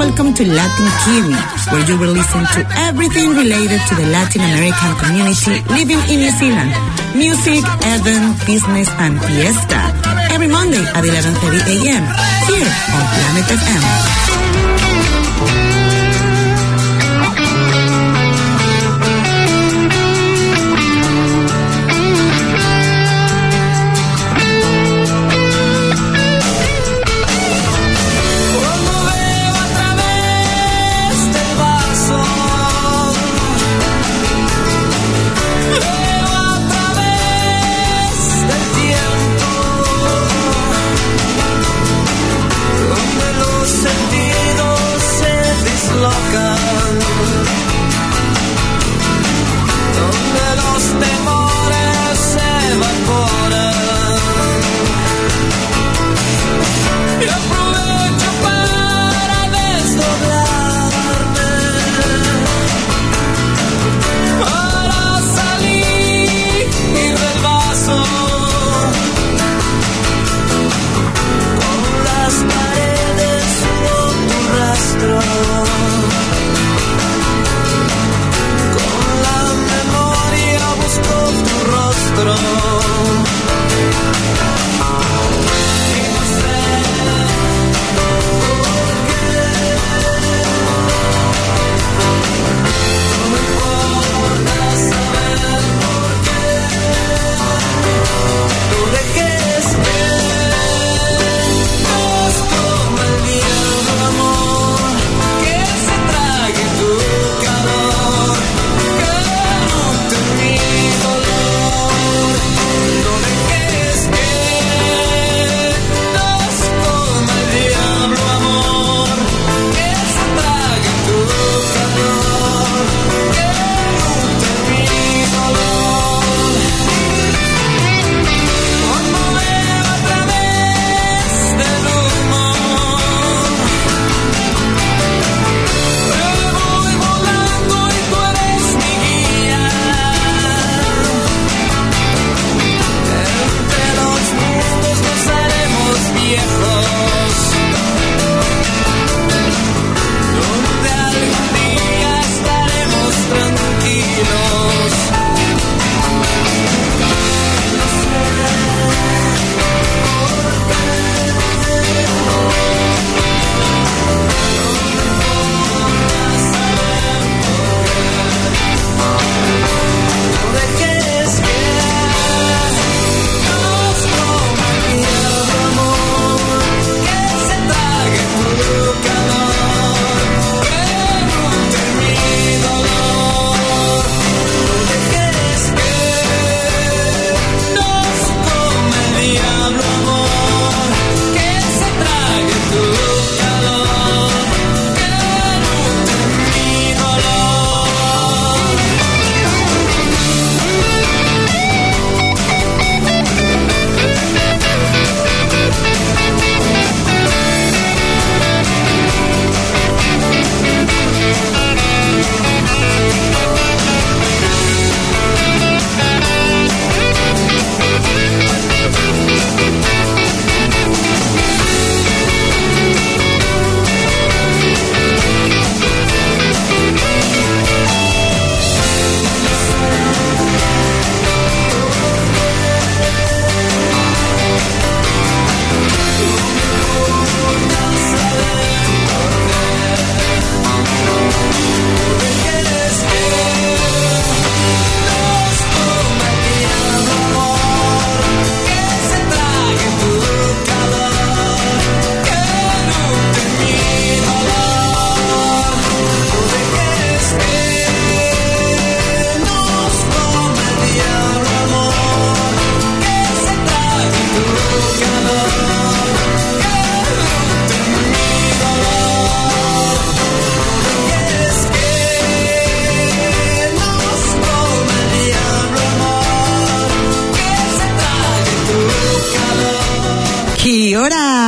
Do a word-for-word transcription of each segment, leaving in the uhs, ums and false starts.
welcome to Latin Kiwi, where you will listen to everything related to the Latin American community living in New Zealand. Music, event, business, and fiesta. Every Monday at eleven thirty a.m. here on Planet F M.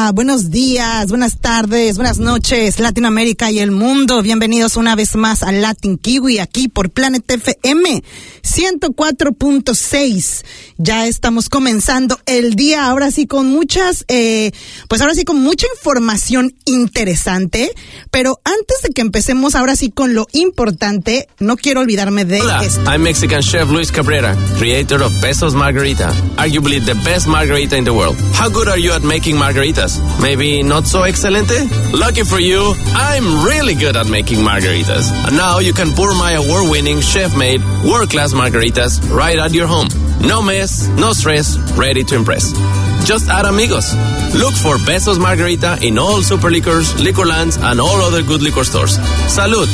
Hola, buenos días, buenas tardes, buenas noches, Latinoamérica y el mundo. Bienvenidos una vez más a Latin Kiwi aquí por Planet F M ciento cuatro punto seis. Ya estamos comenzando el día, ahora sí con muchas, eh, pues ahora sí con mucha información interesante. Pero antes de que empecemos ahora sí con lo importante, no quiero olvidarme de Hola, esto. I'm Mexican chef Luis Cabrera, creator of Besos Margarita, arguably the best margarita in the world. How good are you at making margaritas? Maybe not so excelente? Lucky for you, I'm really good at making margaritas. And now you can pour my award-winning, chef-made, world-class margaritas right at your home. No mess, no stress, ready to impress. Just add amigos. Look for Besos Margarita in all Super Liquors, Liquorlands, and all other good liquor stores. Salud.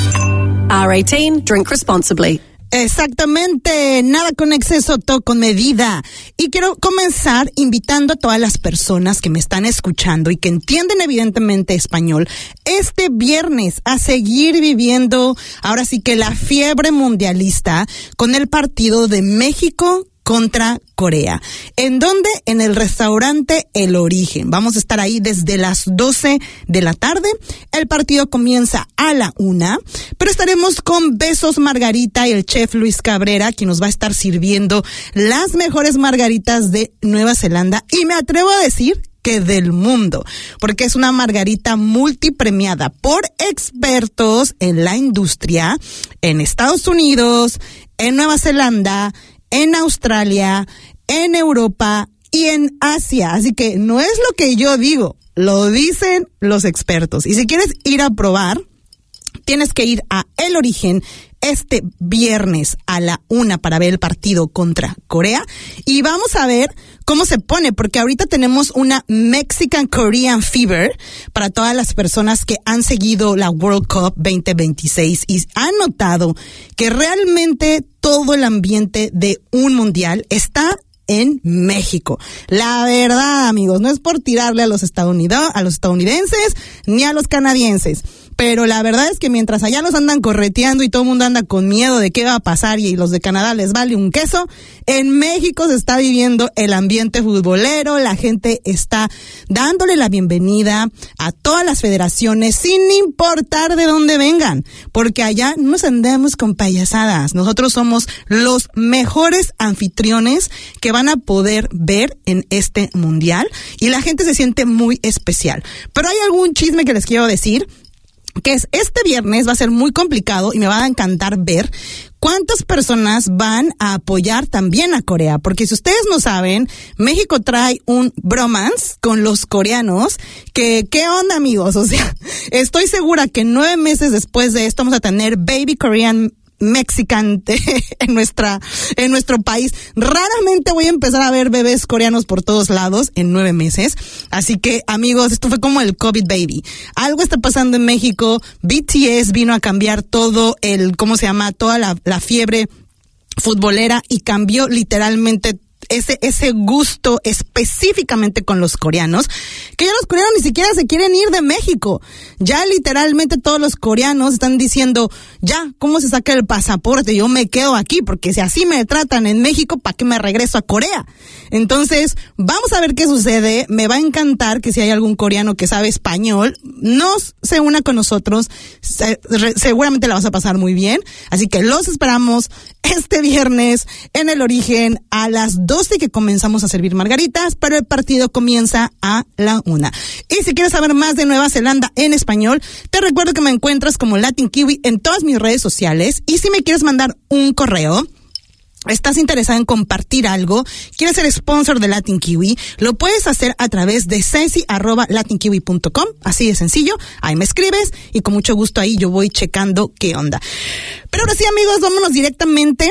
R eighteen, drink responsibly. Exactamente, nada con exceso, todo con medida. Y quiero comenzar invitando a todas las personas que me están escuchando y que entienden evidentemente español este viernes a seguir viviendo ahora sí que la fiebre mundialista con el partido de México contra Corea. ¿En dónde? En el restaurante El Origen. Vamos a estar ahí desde las doce de la tarde. El partido comienza a la una, pero estaremos con Besos Margarita y el chef Luis Cabrera, quien nos va a estar sirviendo las mejores margaritas de Nueva Zelanda. Y me atrevo a decir que del mundo, porque es una margarita multipremiada por expertos en la industria en Estados Unidos, en Nueva Zelanda, en Australia, en Europa y en Asia. Así que no es lo que yo digo, lo dicen los expertos. Y si quieres ir a probar, tienes que ir a El Origen este viernes a la una para ver el partido contra Corea. Y vamos a ver cómo se pone, porque ahorita tenemos una Mexican Korean Fever para todas las personas que han seguido la World Cup veinte veintiséis y han notado que realmente todo el ambiente de un mundial está en México. La verdad, amigos, no es por tirarle a los estadounidenses, a los estadounidenses ni a los canadienses, pero la verdad es que mientras allá los andan correteando y todo el mundo anda con miedo de qué va a pasar y los de Canadá les vale un queso, en México se está viviendo el ambiente futbolero, la gente está dándole la bienvenida a todas las federaciones sin importar de dónde vengan, porque allá no nos andamos con payasadas. Nosotros somos los mejores anfitriones que van a poder ver en este mundial y la gente se siente muy especial. Pero hay algún chisme que les quiero decir, que es este viernes va a ser muy complicado y me va a encantar ver cuántas personas van a apoyar también a Corea, porque si ustedes no saben, México trae un bromance con los coreanos, que ¿qué onda, amigos? O sea, estoy segura que nueve meses después de esto vamos a tener Baby Korean Mexican en nuestra en nuestro país. Raramente voy a empezar a ver bebés coreanos por todos lados en nueve meses. Así que, amigos, esto fue como el COVID baby. Algo está pasando en México. B T S vino a cambiar todo el, ¿cómo se llama? Toda la, la fiebre futbolera y cambió literalmente ese ese gusto específicamente con los coreanos, que ya los coreanos ni siquiera se quieren ir de México. Ya literalmente todos los coreanos están diciendo, ya, ¿cómo se saca el pasaporte? Yo me quedo aquí, porque si así me tratan en México, ¿para qué me regreso a Corea? Entonces, vamos a ver qué sucede. Me va a encantar que si hay algún coreano que sabe español, nos se una con nosotros. Se, re, seguramente la vas a pasar muy bien. Así que los esperamos este viernes en El Origen a las doce que comenzamos a servir margaritas, pero el partido comienza a la una. Y si quieres saber más de Nueva Zelanda en español, te recuerdo que me encuentras como Latin Kiwi en todas mis redes sociales. Y si me quieres mandar un correo, estás interesado en compartir algo, quieres ser sponsor de Latin Kiwi, lo puedes hacer a través de ceci arroba latinkiwi punto com, así de sencillo. Ahí me escribes y con mucho gusto ahí yo voy checando qué onda. Pero ahora sí, amigos, vámonos directamente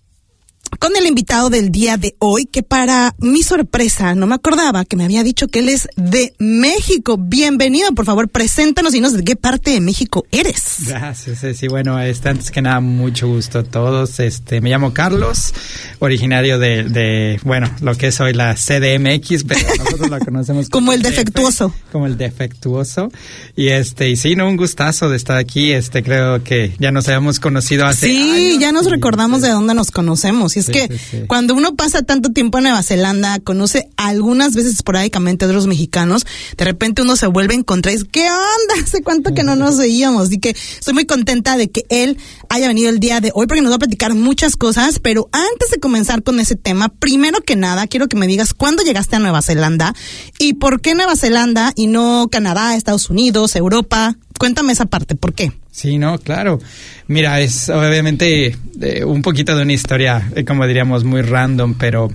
con el invitado del día de hoy, que para mi sorpresa no me acordaba que me había dicho que él es de México. Bienvenido, por favor, preséntanos y dinos de qué parte de México eres. Gracias, sí, bueno, este, antes que nada, mucho gusto a todos. Este, me llamo Carlos, originario de, de, bueno, lo que es hoy la C D M X, pero nosotros la conocemos como, como el defectuoso. D F, como el defectuoso. Y este, y sí, no, un gustazo de estar aquí. Este, creo que ya nos habíamos conocido hace sí, años. Sí, ya nos recordamos de dónde nos conocemos. Y Es sí, que sí, sí. cuando uno pasa tanto tiempo en Nueva Zelanda, conoce algunas veces esporádicamente a otros mexicanos, de repente uno se vuelve a encontrar y dice, ¿qué onda? ¿Hace cuánto que no nos veíamos? Así que estoy muy contenta de que él haya venido el día de hoy porque nos va a platicar muchas cosas, pero antes de comenzar con ese tema, primero que nada, quiero que me digas cuándo llegaste a Nueva Zelanda y por qué Nueva Zelanda y no Canadá, Estados Unidos, Europa. Cuéntame esa parte, ¿por qué? Sí, no, claro. Mira, es obviamente eh, un poquito de una historia, eh, como diríamos, muy random, pero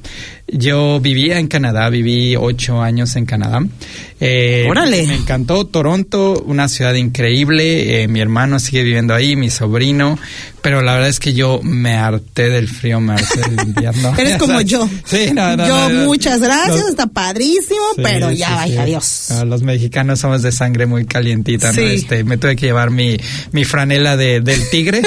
yo vivía en Canadá, viví ocho años en Canadá. Eh, ¡Órale! Me encantó Toronto, una ciudad increíble. Eh, mi hermano sigue viviendo ahí, mi sobrino, pero la verdad es que yo me harté del frío, me harté del invierno. Eres como yo. Sí, no, no, yo, no, no, muchas gracias, no. Está padrísimo, Sí, pero sí, ya, sí. vaya, adiós. No, los mexicanos somos de sangre muy calientita, Sí. ¿no? Este, me tuve que llevar mi, mi franela de, del tigre.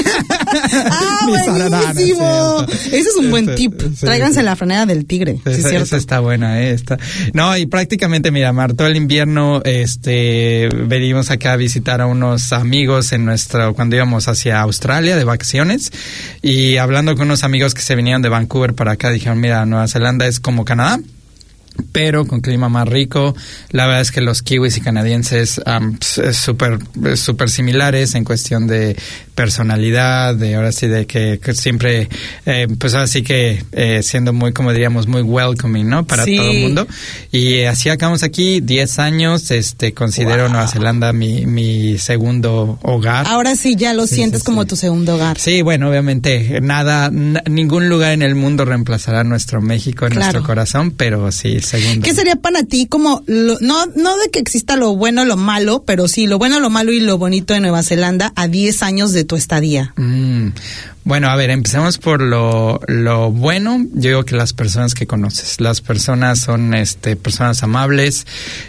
¡Ah, Mi sarananas, buenísimo! sí, Ese es un buen este, tip. sí, Tráiganse sí. la franela del tigre. Sí, es Esa, cierto. esa está buena, ¿eh? Está. No, y prácticamente, mira, Mar, todo el invierno este, venimos acá a visitar a unos amigos en nuestro, cuando íbamos hacia Australia de vacaciones, y hablando con unos amigos que se venían de Vancouver para acá, dijeron, mira, Nueva Zelanda es como Canadá, pero con clima más rico. La verdad es que los kiwis y canadienses um, súper súper similares en cuestión de personalidad, de ahora sí de que, que siempre eh, pues así que eh, siendo muy, como diríamos, muy welcoming, ¿no? Para Sí. todo el mundo. Y eh, así acabamos aquí diez años, este considero Wow. Nueva Zelanda mi, mi segundo hogar. Ahora sí ya lo Sí, sientes sí, como sí. tu segundo hogar. Sí, bueno, obviamente nada, n- ningún lugar en el mundo reemplazará nuestro México en Claro. nuestro corazón, pero sí, segundo. ¿Qué sería para ti como, lo, no no de que exista lo bueno, lo malo, pero sí, lo bueno, lo malo y lo bonito de Nueva Zelanda a diez años de tu estadía? Mm, bueno, a ver, empecemos por lo, lo bueno. Yo digo que las personas que conoces, las personas son este personas amables,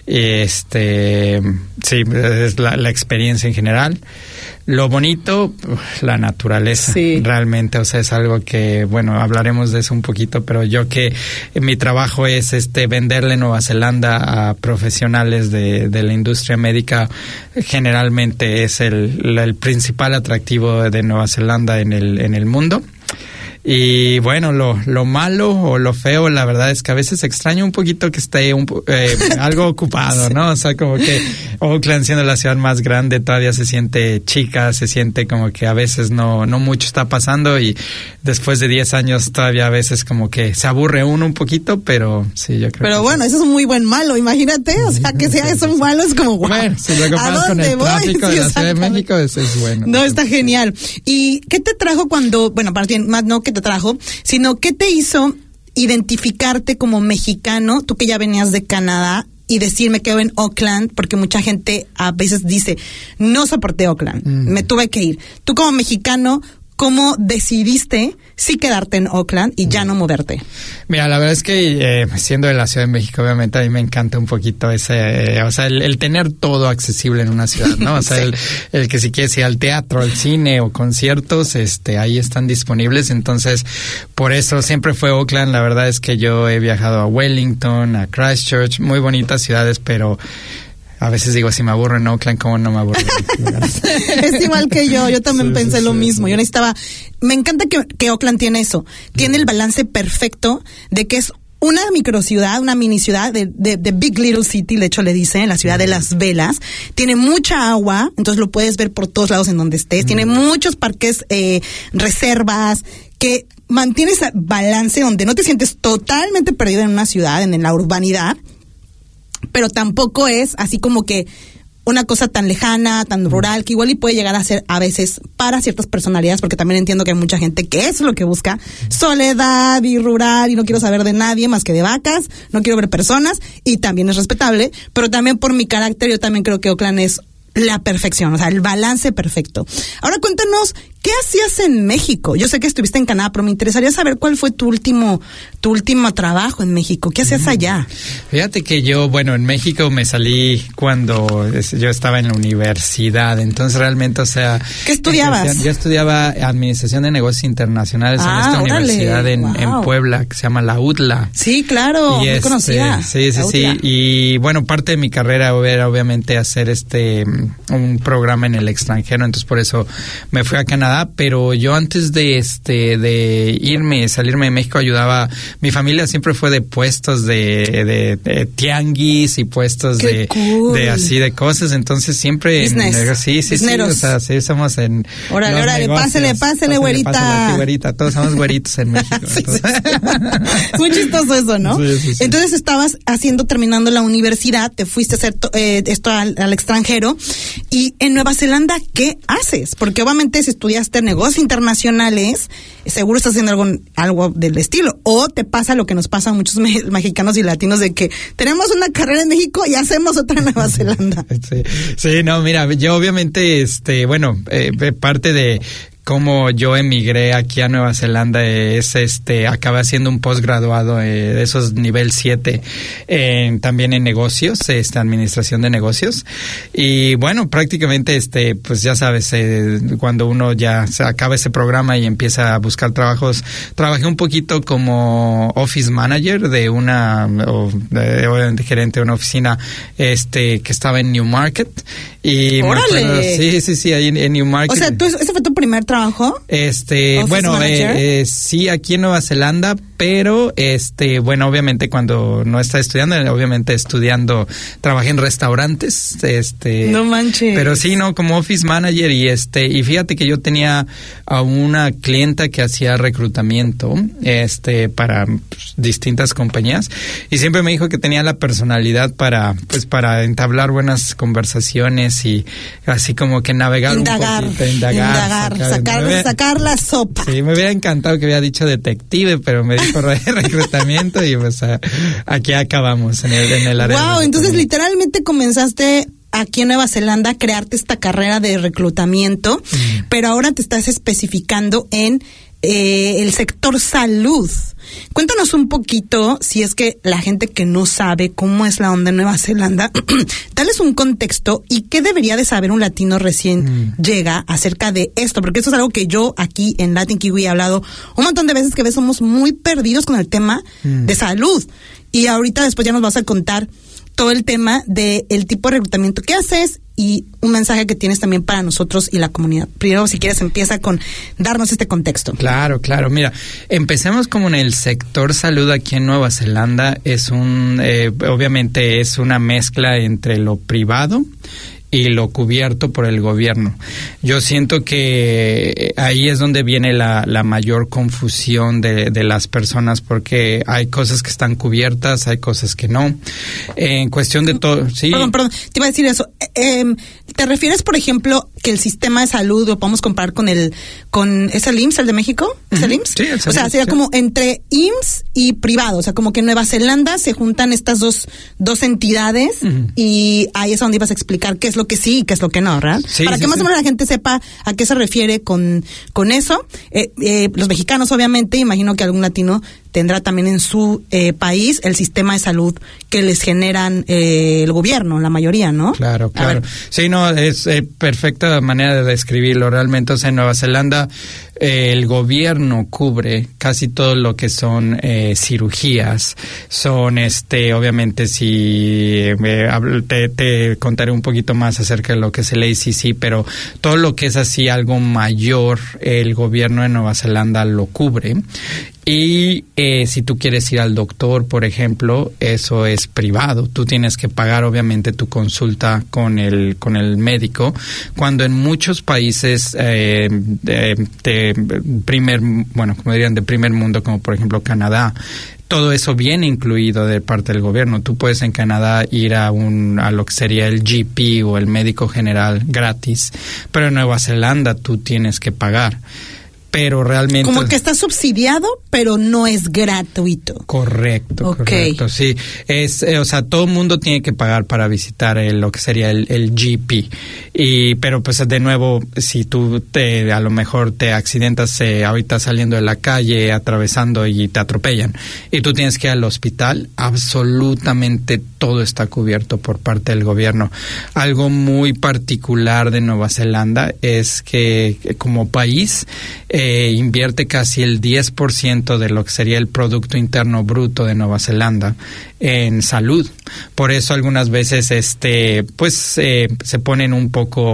este sí, es la, la experiencia en general. Lo bonito, la naturaleza, Sí. realmente, o sea, es algo que, bueno, hablaremos de eso un poquito, pero yo que eh, mi trabajo es este venderle Nueva Zelanda a profesionales de, de la industria médica, generalmente es el, el principal atractivo de Nueva Zelanda en el, en el mundo. Y bueno, lo, lo malo o lo feo, la verdad es que a veces extraño un poquito que esté un, eh, algo ocupado, ¿no? O sea, como que Oakland, siendo la ciudad más grande, todavía se siente chica, se siente como que a veces no, no mucho está pasando, y después de diez años todavía a veces como que se aburre uno un poquito, pero sí, yo creo Pero que bueno, sí. eso es un muy buen malo, imagínate, o sea, que sea eso malo es como, wow. Bueno, si lo comparas con el tráfico de la Ciudad de México, eso es bueno. No, está genial. ¿Y qué te trajo cuando, bueno, más bien, más no que te trajo, sino qué te hizo identificarte como mexicano, tú que ya venías de Canadá, y decir, me quedo en Oakland, porque mucha gente a veces dice, no soporté Oakland, Mm. me tuve que ir. Tú como mexicano, ¿cómo decidiste sí quedarte en Oakland y ya no moverte? Mira, la verdad es que eh, siendo de la Ciudad de México, obviamente a mí me encanta un poquito ese, eh, o sea, el, el tener todo accesible en una ciudad, ¿no? O sea, Sí. el, el que si quieres ir al teatro, al cine o conciertos, este, ahí están disponibles. Entonces, por eso siempre fue Oakland. La verdad es que yo he viajado a Wellington, a Christchurch, muy bonitas ciudades, pero a veces digo, si me aburro en Oakland, ¿cómo no me aburro en otros lugares? Es igual que yo, yo también Sí, pensé sí, lo sí, mismo. sí. Yo necesitaba, me encanta que, que Oakland tiene eso, tiene el balance perfecto de que es una microciudad, una mini ciudad de, de, de Big Little City, de hecho le dicen, la ciudad de las velas, tiene mucha agua, entonces lo puedes ver por todos lados en donde estés, tiene muchos parques, eh, reservas, que mantiene ese balance donde no te sientes totalmente perdido en una ciudad, en, en la urbanidad, pero tampoco es así como que una cosa tan lejana, tan rural, que igual y puede llegar a ser a veces para ciertas personalidades, porque también entiendo que hay mucha gente que eso es lo que busca, soledad y rural, y no quiero saber de nadie más que de vacas, no quiero ver personas, y también es respetable, pero también por mi carácter yo también creo que Oakland es la perfección, o sea, el balance perfecto. Ahora cuéntanos, ¿qué hacías en México? Yo sé que estuviste en Canadá, pero me interesaría saber cuál fue tu último, tu último trabajo en México. ¿Qué hacías allá? Fíjate que yo, bueno, en México me salí cuando es- yo estaba en la universidad, entonces realmente, o sea... ¿Qué estudiabas? ejercía- Yo estudiaba Administración de Negocios Internacionales Ah, en esta órale, universidad en, wow. en Puebla, que se llama la U T L A. Sí, claro, muy este, conocida. Sí, sí, La sí. otra. Y bueno, parte de mi carrera era obviamente hacer este un programa en el extranjero, entonces por eso me fui a Canadá Canadá, pero yo antes de este de irme, salirme de México, ayudaba, mi familia siempre fue de puestos de, de, de tianguis y puestos Qué de, cool. de así de cosas, entonces siempre Business. en, sí, sí, Busineros. sí, o sea, sí somos en Órale, los órale, negocios. pásele, pásele, güerita. Pásele aquí, güerita, todos somos güeritos en México. Sí, sí, entonces. sí. Muy chistoso eso, ¿no? Sí, sí, sí. Entonces estabas haciendo, terminando la universidad, te fuiste a hacer to- eh, esto al, al extranjero, y en Nueva Zelanda, ¿qué haces? Porque obviamente si estudiaste negocios internacionales, seguro estás haciendo algo, algo del estilo, o te pasa lo que nos pasa a muchos me- mexicanos y latinos, de que tenemos una carrera en México y hacemos otra en Nueva Zelanda. Sí, sí, no, mira, yo obviamente, este, bueno, eh, parte de cómo yo emigré aquí a Nueva Zelanda es, este, acabé haciendo un posgraduado eh, de esos nivel siete, eh, también en negocios, este, administración de negocios. Y bueno, prácticamente, este, pues ya sabes, eh, cuando uno ya se acaba ese programa y empieza a buscar trabajos, trabajé un poquito como office manager de una, o de, obviamente gerente de una oficina, este, que estaba en Newmarket. Y me ¡Órale! acuerdo, sí, sí, sí, ahí en, en Newmarket. O sea, ¿tú, ¿ese fue tu primer trabajo? Este, Office bueno, manager. eh, eh, sí, aquí en Nueva Zelanda, pero, este, bueno, obviamente cuando no estaba estudiando, obviamente estudiando, trabajé en restaurantes, este. No manches. Pero sí, no, como office manager y este, y fíjate que yo tenía a una clienta que hacía reclutamiento, este, para pues, distintas compañías, y siempre me dijo que tenía la personalidad para, pues, para entablar buenas conversaciones y así como que navegar Indagar, un poquito, indagar, indagar, sacar, sacar, me hubiera- sacar la sopa. Sí, me hubiera encantado que hubiera dicho detective, pero me dijo re- reclutamiento y pues a- aquí acabamos en el, en el área. Wow, de entonces reclutamiento. literalmente comenzaste aquí en Nueva Zelanda a crearte esta carrera de reclutamiento, Mm. pero ahora te estás especificando en eh, el sector salud. Cuéntanos un poquito, si es que la gente que no sabe cómo es la onda en Nueva Zelanda, dales un contexto y qué debería de saber un latino recién Mm. llega acerca de esto, porque esto es algo que yo aquí en Latin Kiwi he hablado un montón de veces, que a veces somos muy perdidos con el tema Mm. de salud. Y ahorita después ya nos vas a contar todo el tema de el tipo de reclutamiento que haces y un mensaje que tienes también para nosotros y la comunidad. Primero, si quieres, empieza con darnos este contexto. Claro, claro. Mira, empecemos como en el sector salud aquí en Nueva Zelanda. Es un, eh, obviamente es una mezcla entre lo privado y lo cubierto por el gobierno. Yo siento que ahí es donde viene la, la mayor confusión de, de las personas, porque hay cosas que están cubiertas, hay cosas que no. En cuestión de todo, sí. Perdón, perdón, te iba a decir eso. Eh, eh, ¿Te refieres, por ejemplo, que el sistema de salud lo podemos comparar con el, con, ¿es el I M S S, el de México? ¿Es el I M S S? Sí, el O sea, salud, sería sí. como entre I M S S y privado. O sea, como que en Nueva Zelanda se juntan estas dos, dos entidades, Ujú. y ahí es donde ibas a explicar qué es lo que sí y qué es lo que no, ¿verdad? Sí, Para sí, que más sí. o menos la gente sepa a qué se refiere con, con eso. Eh, eh, los mexicanos, obviamente, imagino que algún latino tendrá también en su eh, país el sistema de salud que les generan eh, el gobierno, la mayoría, ¿no? Claro, A claro. ver. Sí, no, es eh, perfecta manera de describirlo. Realmente, o sea, en Nueva Zelanda eh, el gobierno cubre casi todo lo que son eh, cirugías. Son, este, obviamente, si eh, hablo- te, te contaré un poquito más acerca de lo que es el A C C, pero todo lo que es así algo mayor, el gobierno de Nueva Zelanda lo cubre. Y eh, si tú quieres ir al doctor, por ejemplo, eso es privado. Tú tienes que pagar, obviamente, tu consulta con el con el médico. Cuando en muchos países eh, de, de primer, bueno, como dirían, de primer mundo, como por ejemplo Canadá, todo eso viene incluido de parte del gobierno. Tú puedes en Canadá ir a un a lo que sería el G P o el médico general gratis, pero en Nueva Zelanda tú tienes que pagar. Pero realmente... Como que está subsidiado, pero no es gratuito. Correcto, Ok. correcto, sí. Es, eh, o sea, todo el mundo tiene que pagar para visitar el, lo que sería el, el G P. Y, pero pues de nuevo, si tú te, a lo mejor te accidentas eh, ahorita saliendo de la calle, atravesando y te atropellan, y tú tienes que ir al hospital, absolutamente todo está cubierto por parte del gobierno. Algo muy particular de Nueva Zelanda es que, que como país, eh, invierte casi el diez por ciento de lo que sería el Producto Interno Bruto de Nueva Zelanda en salud. Por eso algunas veces este pues eh, se ponen un poco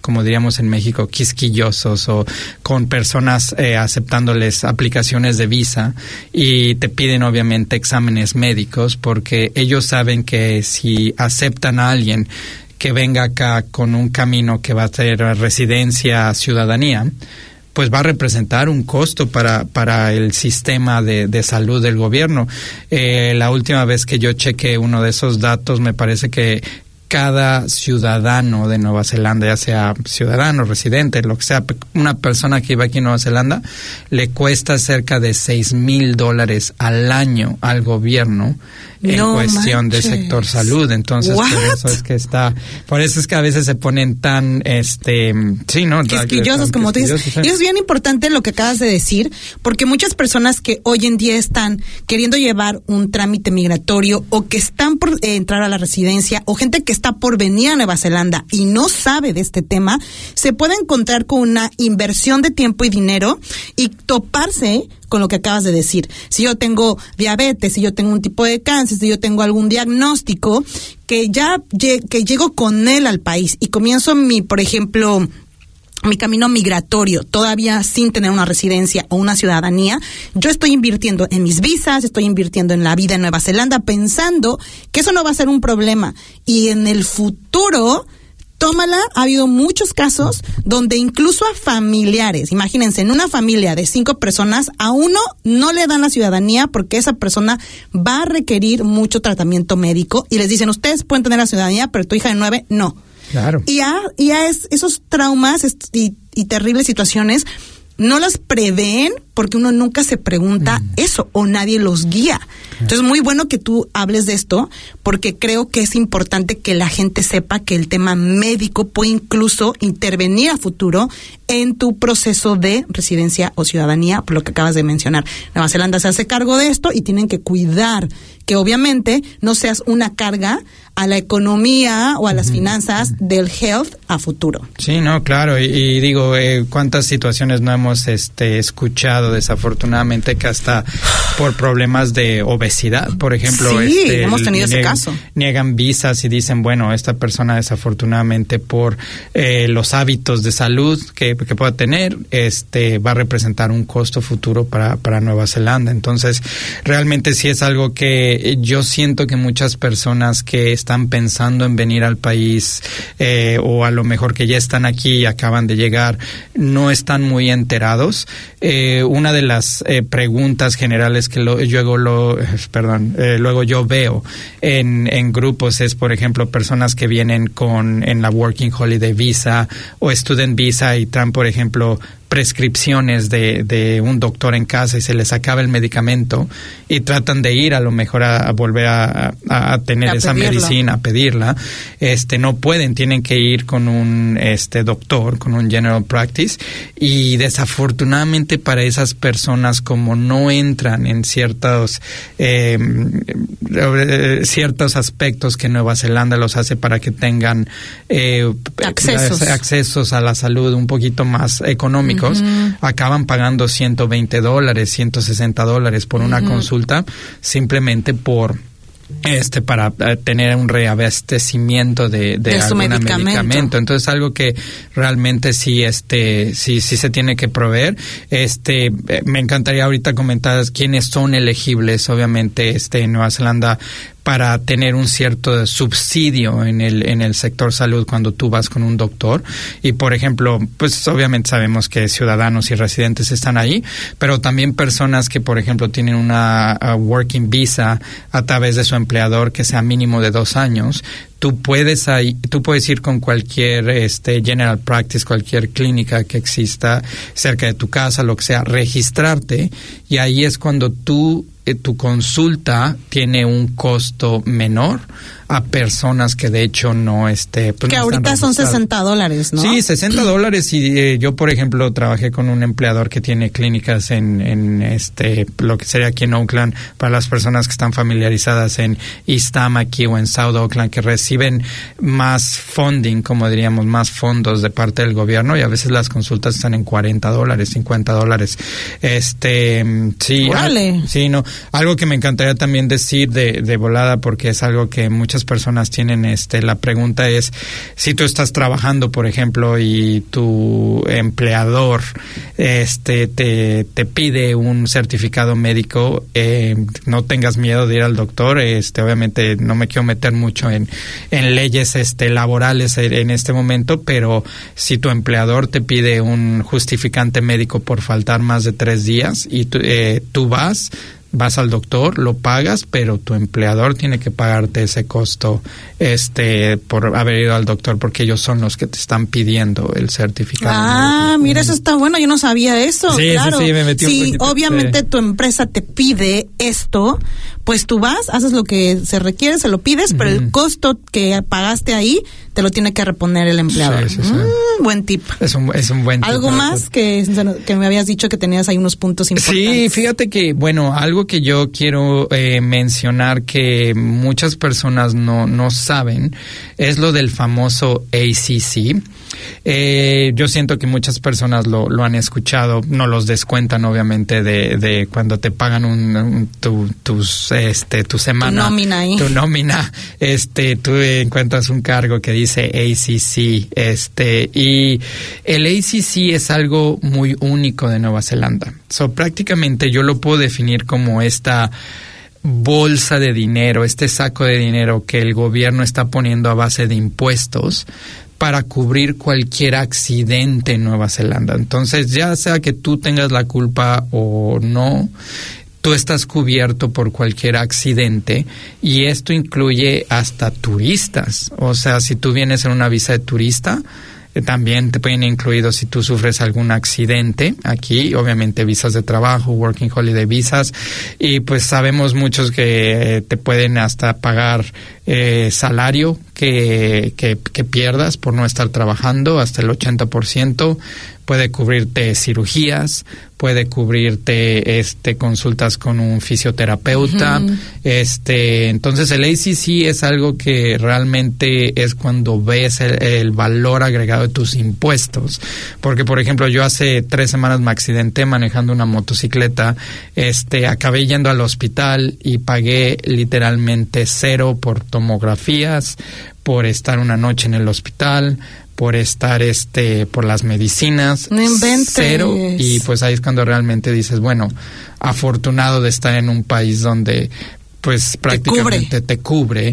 como diríamos en México, quisquillosos o con personas eh, aceptándoles aplicaciones de visa y te piden obviamente exámenes médicos porque ellos saben que si aceptan a alguien que venga acá con un camino que va a ser residencia, ciudadanía, pues va a representar un costo para para el sistema de, de salud del gobierno. Eh, la última vez que yo chequé uno de esos datos, me parece que cada ciudadano de Nueva Zelanda, ya sea ciudadano, residente, lo que sea, una persona que vive aquí en Nueva Zelanda, le cuesta cerca de seis mil dólares al año al gobierno en no cuestión manches. de sector salud. Entonces, What? por eso es que está, por eso es que a veces se ponen tan, este, sí, ¿no? Quisquillosos, como tú dices. ¿sí? Y es bien importante lo que acabas de decir, porque muchas personas que hoy en día están queriendo llevar un trámite migratorio o que están por eh, entrar a la residencia o gente que está por venir a Nueva Zelanda y no sabe de este tema, se puede encontrar con una inversión de tiempo y dinero y toparse con lo que acabas de decir. Si yo tengo diabetes, si yo tengo un tipo de cáncer, si yo tengo algún diagnóstico, que ya que llego con él al país y comienzo mi, por ejemplo, mi camino migratorio, todavía sin tener una residencia o una ciudadanía, yo estoy invirtiendo en mis visas, estoy invirtiendo en la vida en Nueva Zelanda, pensando que eso no va a ser un problema. Y en el futuro, tómala, ha habido muchos casos donde incluso a familiares, imagínense, en una familia de cinco personas, a uno no le dan la ciudadanía porque esa persona va a requerir mucho tratamiento médico y les dicen, ustedes pueden tener la ciudadanía, pero tu hija de nueve, no. Claro. Y a, y a es, esos traumas y, y terribles situaciones no las prevén porque uno nunca se pregunta mm. eso o nadie los guía. Entonces, muy bueno que tú hables de esto porque creo que es importante que la gente sepa que el tema médico puede incluso intervenir a futuro en tu proceso de residencia o ciudadanía, por lo que acabas de mencionar. Nueva Zelanda se hace cargo de esto y tienen que cuidar que obviamente no seas una carga a la economía o a las finanzas del health a futuro. Sí, no, claro, y, y digo, eh, cuántas situaciones no hemos este, escuchado desafortunadamente que hasta por problemas de obesidad, por ejemplo. Sí, este, hemos tenido ese niegan, caso. Niegan visas y dicen, bueno, esta persona desafortunadamente por eh, los hábitos de salud que, que pueda tener, este va a representar un costo futuro para, para Nueva Zelanda. Entonces, realmente sí es algo que yo siento que muchas personas que están pensando en venir al país eh, o a lo mejor que ya están aquí y acaban de llegar, no están muy enterados. Eh, una de las eh, preguntas generales que lo, luego lo, perdón, eh, luego yo veo en, en grupos es, por ejemplo, personas que vienen con en la Working Holiday Visa o Student Visa y traen, por ejemplo, prescripciones de, de un doctor en casa y se les acaba el medicamento y tratan de ir a lo mejor a, a volver a, a, a tener a esa pedirlo. medicina, a pedirla, este no pueden, tienen que ir con un este doctor, con un general practice y desafortunadamente para esas personas como no entran en ciertos eh, ciertos aspectos que Nueva Zelanda los hace para que tengan eh, accesos. accesos a la salud un poquito más económicos, Uh-huh. acaban pagando ciento veinte dólares, ciento sesenta dólares por una uh-huh. consulta simplemente por este para uh, tener un reabastecimiento de, de, de algún medicamento. medicamento. Entonces, algo que realmente sí este sí sí se tiene que proveer. Este eh, me encantaría ahorita comentar quiénes son elegibles, obviamente, este en Nueva Zelanda para tener un cierto subsidio en el en el sector salud cuando tú vas con un doctor. Y, por ejemplo, pues obviamente sabemos que ciudadanos y residentes están ahí, pero también personas que, por ejemplo, tienen una uh, working visa a través de su empleador que sea mínimo de dos años, tú puedes ahí, tú puedes ir con cualquier este general practice, cualquier clínica que exista cerca de tu casa, lo que sea, registrarte, y ahí es cuando tú eh, tu consulta tiene un costo menor a personas que de hecho no este pues que no ahorita son sesenta dólares, ¿no? Sí, sesenta dólares y eh, yo, por ejemplo, trabajé con un empleador que tiene clínicas en, en este lo que sería aquí en Oakland, para las personas que están familiarizadas en East Tamaki o en South Oakland, que reciben más funding, como diríamos, más fondos de parte del gobierno, y a veces las consultas están en cuarenta dólares, cincuenta dólares. Este, sí, ¡Órale! Sí, no, algo que me encantaría también decir de, de volada, porque es algo que muchas muchas personas tienen este la pregunta es, si tú estás trabajando, por ejemplo, y tu empleador este te, te pide un certificado médico, eh, no tengas miedo de ir al doctor. Este obviamente no me quiero meter mucho en, en leyes este laborales en este momento, pero si tu empleador te pide un justificante médico por faltar más de tres días y tú, eh, tú vas vas al doctor, lo pagas, pero tu empleador tiene que pagarte ese costo este por haber ido al doctor, porque ellos son los que te están pidiendo el certificado. Ah, médico. Mira, eso está bueno, yo no sabía eso. Sí, claro. sí, sí, me metí un sí, poquito. obviamente Sí. tu empresa te pide esto, pues tú vas, haces lo que se requiere, se lo pides, uh-huh. pero el costo que pagaste ahí te lo tiene que reponer el empleador. Sí, sí, sí. Mm, buen tip. Es un, es un buen tip. ¿Algo más que, que me habías dicho que tenías ahí unos puntos importantes? Sí, fíjate que, bueno, algo que yo quiero eh, mencionar que muchas personas no, no saben es lo del famoso A C C. Eh, yo siento que muchas personas lo, lo han escuchado, no los descuentan obviamente de, de cuando te pagan un, un tu, tus, este, tu semana. Tu nómina ahí. Tu nómina, este, tú encuentras un cargo que dice A C C, este, y el A C C es algo muy único de Nueva Zelanda. So, prácticamente yo lo puedo definir como esta bolsa de dinero, este saco de dinero que el gobierno está poniendo a base de impuestos para cubrir cualquier accidente en Nueva Zelanda. Entonces, ya sea que tú tengas la culpa o no, tú estás cubierto por cualquier accidente, y esto incluye hasta turistas. O sea, si tú vienes en una visa de turista, eh, también te pueden incluido si tú sufres algún accidente aquí, obviamente visas de trabajo, working holiday visas, y pues sabemos muchos que eh, te pueden hasta pagar eh, salario que, que, que pierdas por no estar trabajando, hasta el ochenta por ciento. Puede cubrirte cirugías, puede cubrirte este consultas con un fisioterapeuta. Uh-huh. Este, entonces el A C C es algo que realmente es cuando ves el, el valor agregado de tus impuestos. Porque, por ejemplo, yo hace tres semanas me accidenté manejando una motocicleta, este, acabé yendo al hospital y pagué literalmente cero por tomografías, por estar una noche en el hospital, por estar este por las medicinas, no inventes. Cero. Y pues ahí es cuando realmente dices, bueno, afortunado de estar en un país donde pues prácticamente te cubre, te cubre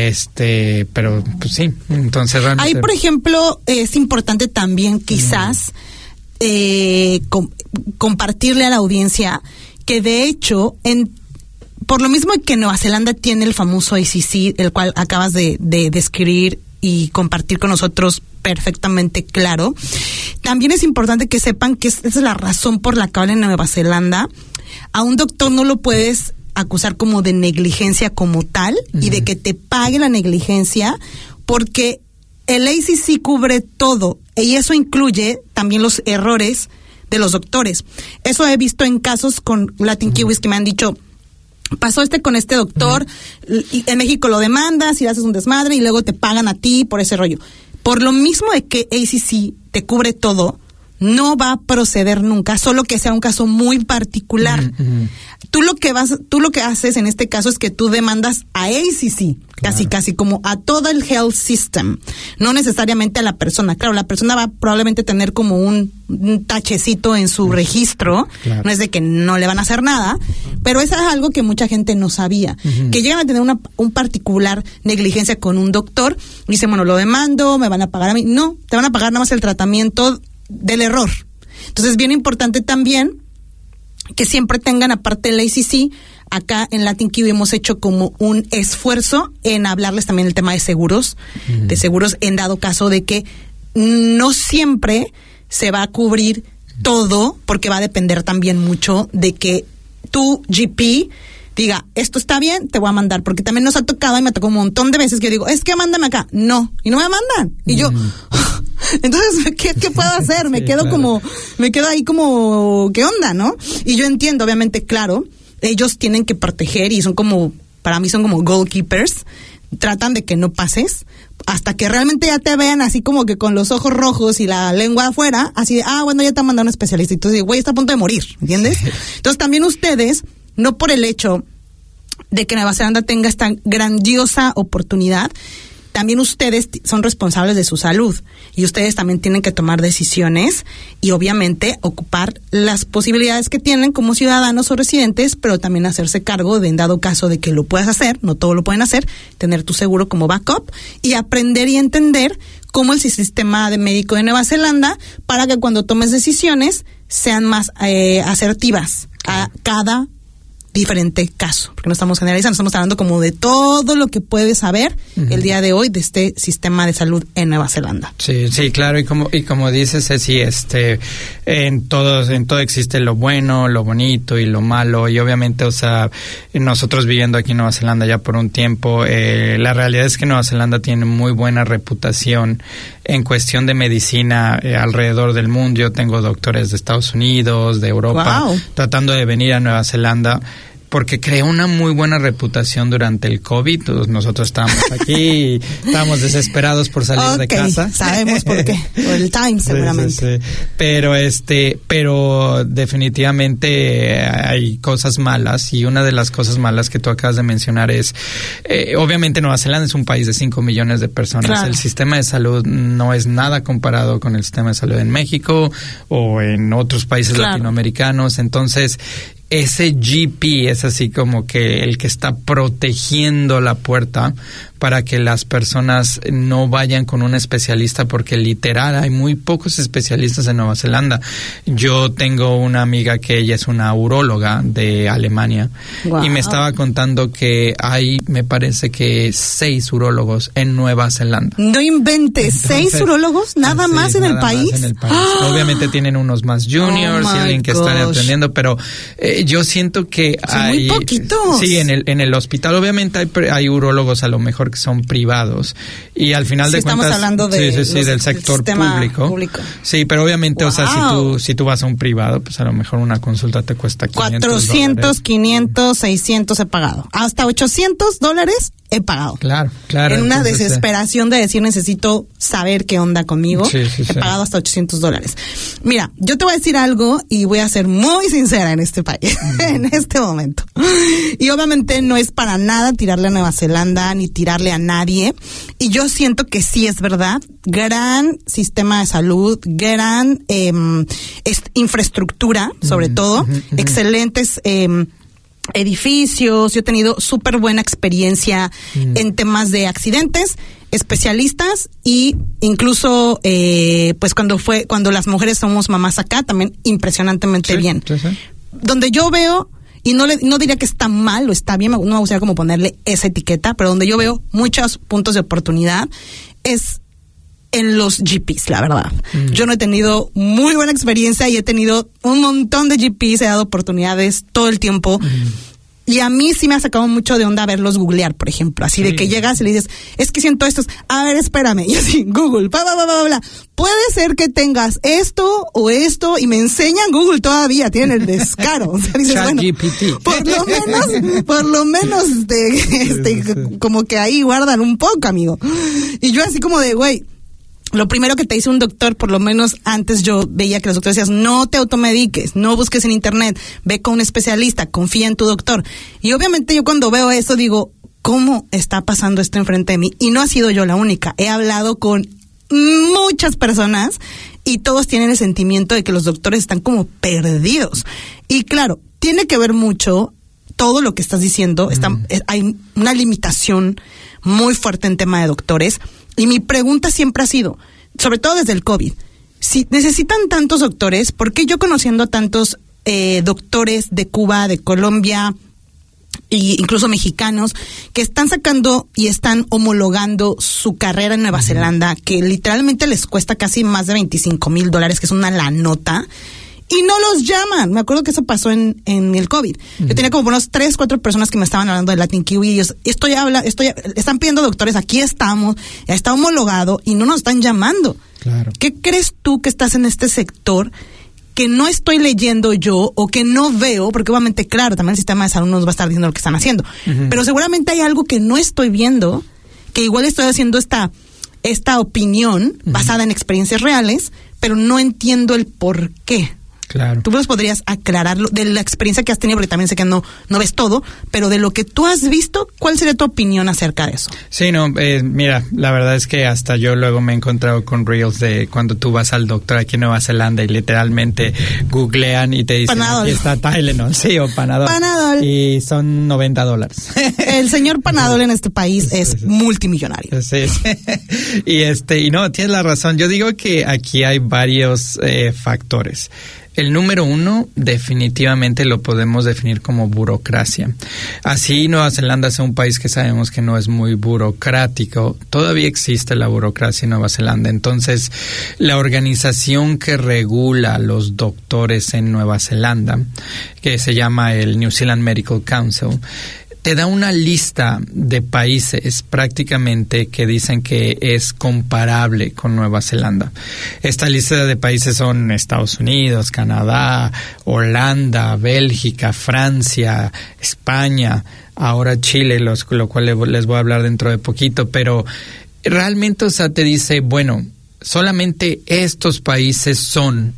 este, pero pues sí, entonces realmente... Ahí, por ejemplo, es importante también quizás mm. eh, com- compartirle a la audiencia que de hecho en por lo mismo que Nueva Zelanda tiene el famoso A C C, el cual acabas de, de describir y compartir con nosotros perfectamente claro, también es importante que sepan que esa es la razón por la cual en Nueva Zelanda a un doctor no lo puedes acusar como de negligencia como tal, uh-huh. y de que te pague la negligencia, porque el A C C cubre todo, y eso incluye también los errores de los doctores. Eso he visto en casos con Latin uh-huh. Kiwis que me han dicho, pasó este con este doctor, uh-huh. y en México lo demandas y le haces un desmadre y luego te pagan a ti por ese rollo. Por lo mismo de que A C C te cubre todo, no va a proceder nunca, solo que sea un caso muy particular. Uh-huh. Tú lo que vas, tú lo que haces en este caso es que tú demandas a A C C, claro. casi casi como a todo el health system, no necesariamente a la persona. Claro, la persona va a probablemente tener como un, un tachecito en su uh-huh. registro, claro. no es de que no le van a hacer nada, pero eso es algo que mucha gente no sabía, uh-huh. que llegan a tener una un particular negligencia con un doctor, y dicen, bueno, lo demando, me van a pagar a mí. No, te van a pagar nada más el tratamiento del error. Entonces es bien importante también que siempre tengan, aparte del A C C, acá en Latin Kiwi hemos hecho como un esfuerzo en hablarles también del tema de seguros, uh-huh. de seguros en dado caso de que no siempre se va a cubrir todo, porque va a depender también mucho de que tu G P diga, esto está bien, te voy a mandar, porque también nos ha tocado, y me tocó un montón de veces que yo digo, es que mándame acá, no, y no me mandan, y yo, mm. entonces, ¿qué, ¿qué puedo hacer? Me sí, quedo claro. como, me quedo ahí como, ¿qué onda, no? Y yo entiendo, obviamente, claro, ellos tienen que proteger, y son como, para mí son como goalkeepers, tratan de que no pases, hasta que realmente ya te vean así como que con los ojos rojos y la lengua afuera, así de, ah, bueno, ya te han mandado un especialista, y tú dices, güey, está a punto de morir, ¿entiendes? Sí. Entonces, también ustedes, no por el hecho de que Nueva Zelanda tenga esta grandiosa oportunidad. También ustedes son responsables de su salud y ustedes también tienen que tomar decisiones y obviamente ocupar las posibilidades que tienen como ciudadanos o residentes, pero también hacerse cargo de, en dado caso de que lo puedas hacer, no todo lo pueden hacer, tener tu seguro como backup y aprender y entender cómo es el sistema de médico de Nueva Zelanda para que cuando tomes decisiones sean más eh, asertivas a cada diferente caso, porque no estamos generalizando, estamos hablando como de todo lo que puedes saber uh-huh. el día de hoy de este sistema de salud en Nueva Zelanda. Sí, sí, claro, y como y como dices, Ceci, este, en todos, en todo existe lo bueno, lo bonito y lo malo, y obviamente, o sea, nosotros viviendo aquí en Nueva Zelanda ya por un tiempo, eh, la realidad es que Nueva Zelanda tiene muy buena reputación en cuestión de medicina eh, alrededor del mundo. Yo tengo doctores de Estados Unidos, de Europa, wow. tratando de venir a Nueva Zelanda, porque creó una muy buena reputación durante el COVID. Todos nosotros estábamos aquí y estábamos desesperados por salir okay, de casa. Sabemos por qué, por el time seguramente. Sí, sí, sí. Pero este, pero definitivamente hay cosas malas, y una de las cosas malas que tú acabas de mencionar es, eh, obviamente Nueva Zelanda es un país de cinco millones de personas. Claro. El sistema de salud no es nada comparado con el sistema de salud en México o en otros países claro. latinoamericanos. Entonces, ese G P es así como que el que está protegiendo la puerta para que las personas no vayan con un especialista, porque literal hay muy pocos especialistas en Nueva Zelanda. Yo tengo una amiga que ella es una uróloga de Alemania. Wow. Y me estaba contando que hay, me parece que seis urólogos en Nueva Zelanda. No inventes, Entonces, ¿seis urólogos? ¿Nada sí, más en nada el país? Más en el país. ¡Ah! Obviamente tienen unos más juniors oh y alguien que están aprendiendo, pero eh, yo siento que son hay... muy poquitos. Sí, en el, en el hospital obviamente hay, hay urólogos a lo mejor que son privados, y al final sí, de estamos cuentas hablando de sí, sí, sí, los, del sector público. público Sí, pero obviamente wow. o sea, si tú si tú vas a un privado, pues a lo mejor una consulta te cuesta quinientos cuatrocientos, quinientos, seiscientos he pagado, hasta ochocientos dólares he pagado. Claro, claro. En una entonces, desesperación de decir necesito saber qué onda conmigo, sí, sí, he sí. pagado hasta ochocientos dólares. Mira, yo te voy a decir algo y voy a ser muy sincera en este país, mm. en este momento. Y obviamente no es para nada tirarle a Nueva Zelanda ni tirarle a nadie. Y yo siento que sí es verdad. Gran sistema de salud, gran eh, infraestructura, sobre mm. todo, mm-hmm. excelentes eh, edificios. Yo he tenido súper buena experiencia mm. en temas de accidentes, especialistas, y incluso eh, pues cuando fue cuando las mujeres somos mamás acá, también impresionantemente sí, bien. Sí, sí. Donde yo veo, y no le, no diría que está mal o está bien, no me gustaría como ponerle esa etiqueta, pero donde yo veo muchos puntos de oportunidad es en los G Ps, la verdad. Mm. Yo no he tenido muy buena experiencia y he tenido un montón de G Ps, he dado oportunidades todo el tiempo. Mm. Y a mí sí me ha sacado mucho de onda verlos googlear, por ejemplo. Así sí. de que llegas y le dices, es que siento esto. A ver, espérame. Y así, Google, bla, bla, bla, bla, bla. Puede ser que tengas esto o esto, y me enseñan Google todavía. Tienen el descaro. O sea, dices, bueno, por lo menos, por lo menos, este, este, sí, sí. como que ahí guardan un poco, amigo. Y yo así como de, güey, lo primero que te dice un doctor, por lo menos antes yo veía que los doctores decían, no te automediques, no busques en internet, ve con un especialista, confía en tu doctor. Y obviamente yo cuando veo eso digo, ¿cómo está pasando esto enfrente de mí? Y no ha sido yo la única, he hablado con muchas personas y todos tienen el sentimiento de que los doctores están como perdidos. Y claro, tiene que ver mucho todo lo que estás diciendo, está, mm. hay una limitación muy fuerte en tema de doctores. Y mi pregunta siempre ha sido, sobre todo desde el COVID, si necesitan tantos doctores, ¿por qué yo conociendo a tantos eh, doctores de Cuba, de Colombia, e incluso mexicanos, que están sacando y están homologando su carrera en Nueva uh-huh. Zelanda, que literalmente les cuesta casi más de veinticinco mil dólares, que es una lanota, y no los llaman? Me acuerdo que eso pasó en, en el COVID. Uh-huh. Yo tenía como unos tres, cuatro personas que me estaban hablando de Latin Kiwi, y ellos, estoy habla, estoy, están pidiendo doctores, aquí estamos, ya está homologado, y no nos están llamando. Claro. ¿Qué crees tú que estás en este sector que no estoy leyendo yo o que no veo? Porque obviamente, claro, también el sistema de salud nos va a estar diciendo lo que están haciendo. Uh-huh. Pero seguramente hay algo que no estoy viendo, que igual estoy haciendo esta, esta opinión uh-huh. basada en experiencias reales, pero no entiendo el por qué. Claro. ¿Tú nos podrías aclararlo de la experiencia que has tenido? Porque también sé que no, no ves todo, pero de lo que tú has visto, ¿cuál sería tu opinión acerca de eso? Sí, no, eh, mira, la verdad es que hasta yo luego me he encontrado con reels de cuando tú vas al doctor aquí en Nueva Zelanda y literalmente googlean y te dicen, Panadol. Aquí está Tylenol, sí, o Panadol. Panadol. Y son noventa dólares. El señor Panadol en este país es Sí, sí. multimillonario. Sí, sí. Y este, y no, tienes la razón. Yo digo que aquí hay varios eh, factores. El número uno, definitivamente lo podemos definir como burocracia. Así Nueva Zelanda es un país que sabemos que no es muy burocrático. Todavía existe la burocracia en Nueva Zelanda. Entonces, la organización que regula a los doctores en Nueva Zelanda, que se llama el New Zealand Medical Council, te da una lista de países prácticamente que dicen que es comparable con Nueva Zelanda. Esta lista de países son Estados Unidos, Canadá, Holanda, Bélgica, Francia, España, ahora Chile, los, lo cual les voy a hablar dentro de poquito, pero realmente, o sea, te dice, bueno, solamente estos países son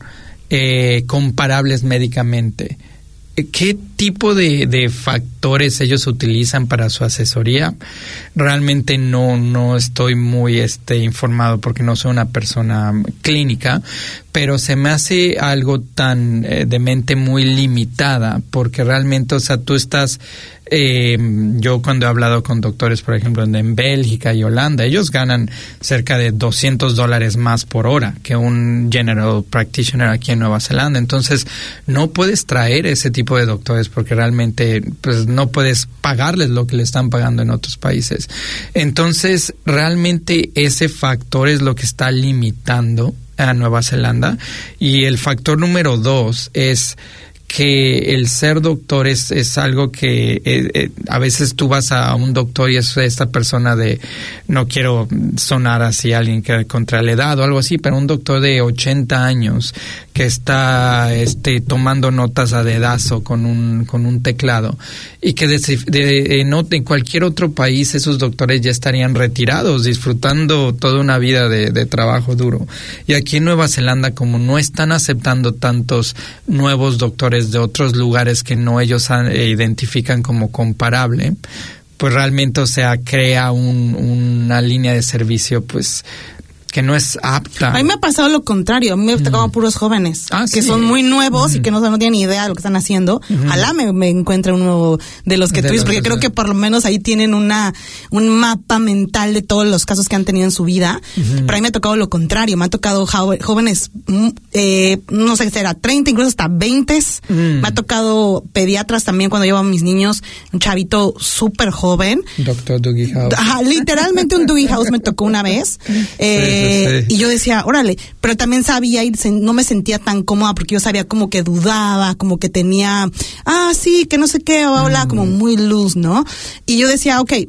eh, comparables médicamente. ¿Qué tipo de, de factores ellos utilizan para su asesoría? Realmente no, no estoy muy este, informado porque no soy una persona clínica, pero se me hace algo tan eh, de mente muy limitada porque realmente, o sea, tú estás... Eh, yo cuando he hablado con doctores, por ejemplo, en Bélgica y Holanda, ellos ganan cerca de doscientos dólares más por hora que un general practitioner aquí en Nueva Zelanda. Entonces, no puedes traer ese tipo de doctores porque realmente pues no puedes pagarles lo que le están pagando en otros países. Entonces, realmente ese factor es lo que está limitando a Nueva Zelanda. Y el factor número dos es que el ser doctor es, es algo que eh, eh, a veces tú vas a un doctor y es esta persona de, no quiero sonar así a alguien que contra la edad o algo así, pero un doctor de ochenta años que está este tomando notas a dedazo con un con un teclado y que de, de, no, en cualquier otro país esos doctores ya estarían retirados disfrutando toda una vida de, de trabajo duro. Y aquí en Nueva Zelanda, como no están aceptando tantos nuevos doctores de otros lugares que no ellos han, eh, identifican como comparable, pues realmente, o sea, crea un, una línea de servicio pues que no es apta. A mí me ha pasado lo contrario. A mí me han tocado mm. puros jóvenes ah, que sí. son muy nuevos mm. y que no, no tienen ni idea de lo que están haciendo. Mm. Ojalá me, me encuentre uno de los que de tú dices, porque creo que por lo menos ahí tienen una un mapa mental de todos los casos que han tenido en su vida. Mm. Pero a mí me ha tocado lo contrario. Me ha tocado jóvenes, eh, no sé qué será, treinta, incluso hasta veinte. Mm. Me ha tocado pediatras también cuando llevo a mis niños, un chavito súper joven. Doctor Dougie House. Ajá, literalmente un Dougie House me tocó una vez. Eh, sí. Sí. Y yo decía, órale, pero también sabía y no me sentía tan cómoda porque yo sabía como que dudaba, como que tenía, ah, sí, que no sé qué, habla mm. como muy luz, ¿no? Y yo decía, ok,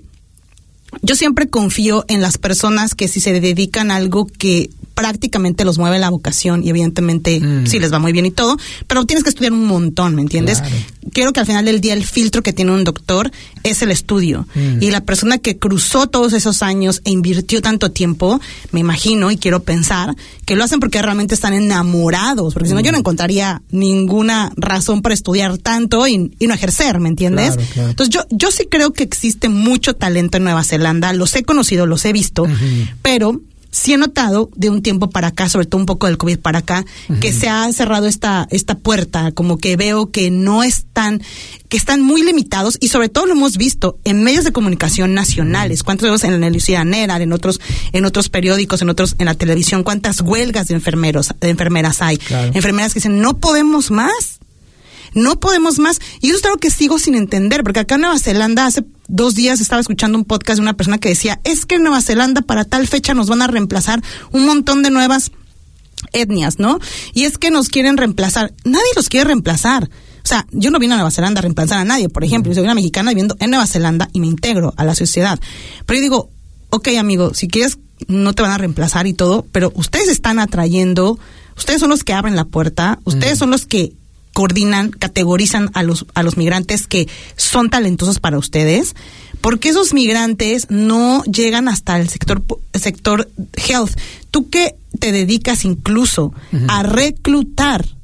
yo siempre confío en las personas que si se dedican a algo que prácticamente los mueve la vocación y evidentemente mm. sí les va muy bien y todo, pero tienes que estudiar un montón, ¿me entiendes? Claro. Quiero que al final del día el filtro que tiene un doctor es el estudio. Mm. Y la persona que cruzó todos esos años e invirtió tanto tiempo, me imagino y quiero pensar que lo hacen porque realmente están enamorados, porque mm. si no yo no encontraría ninguna razón para estudiar tanto y, y no ejercer, ¿me entiendes? Claro, claro. Entonces yo, yo sí creo que existe mucho talento en Nueva Zelanda, los he conocido, los he visto, uh-huh. pero sí he notado de un tiempo para acá, sobre todo un poco del COVID para acá, uh-huh. que se ha cerrado esta esta puerta, como que veo que no están, que están muy limitados y sobre todo lo hemos visto en medios de comunicación nacionales. ¿Cuántos vemos en el Luciana Herald, en otros en otros periódicos, en otros en la televisión? ¿Cuántas huelgas de enfermeros, de enfermeras hay? Claro. Enfermeras que dicen, no podemos más. No podemos más. Y eso es algo que sigo sin entender, porque acá en Nueva Zelanda hace dos días estaba escuchando un podcast de una persona que decía, es que en Nueva Zelanda para tal fecha nos van a reemplazar un montón de nuevas etnias, ¿no? Y es que nos quieren reemplazar. Nadie los quiere reemplazar. O sea, yo no vine a Nueva Zelanda a reemplazar a nadie, por ejemplo. Yo soy una mexicana viviendo en Nueva Zelanda y me integro a la sociedad. Pero yo digo, ok, amigo, si quieres, no te van a reemplazar y todo, pero ustedes están atrayendo, ustedes son los que abren la puerta, ustedes mm. son los que coordinan, categorizan a los a los migrantes que son talentosos para ustedes, porque esos migrantes no llegan hasta el sector el sector health. Tú que te dedicas incluso uh-huh. a reclutar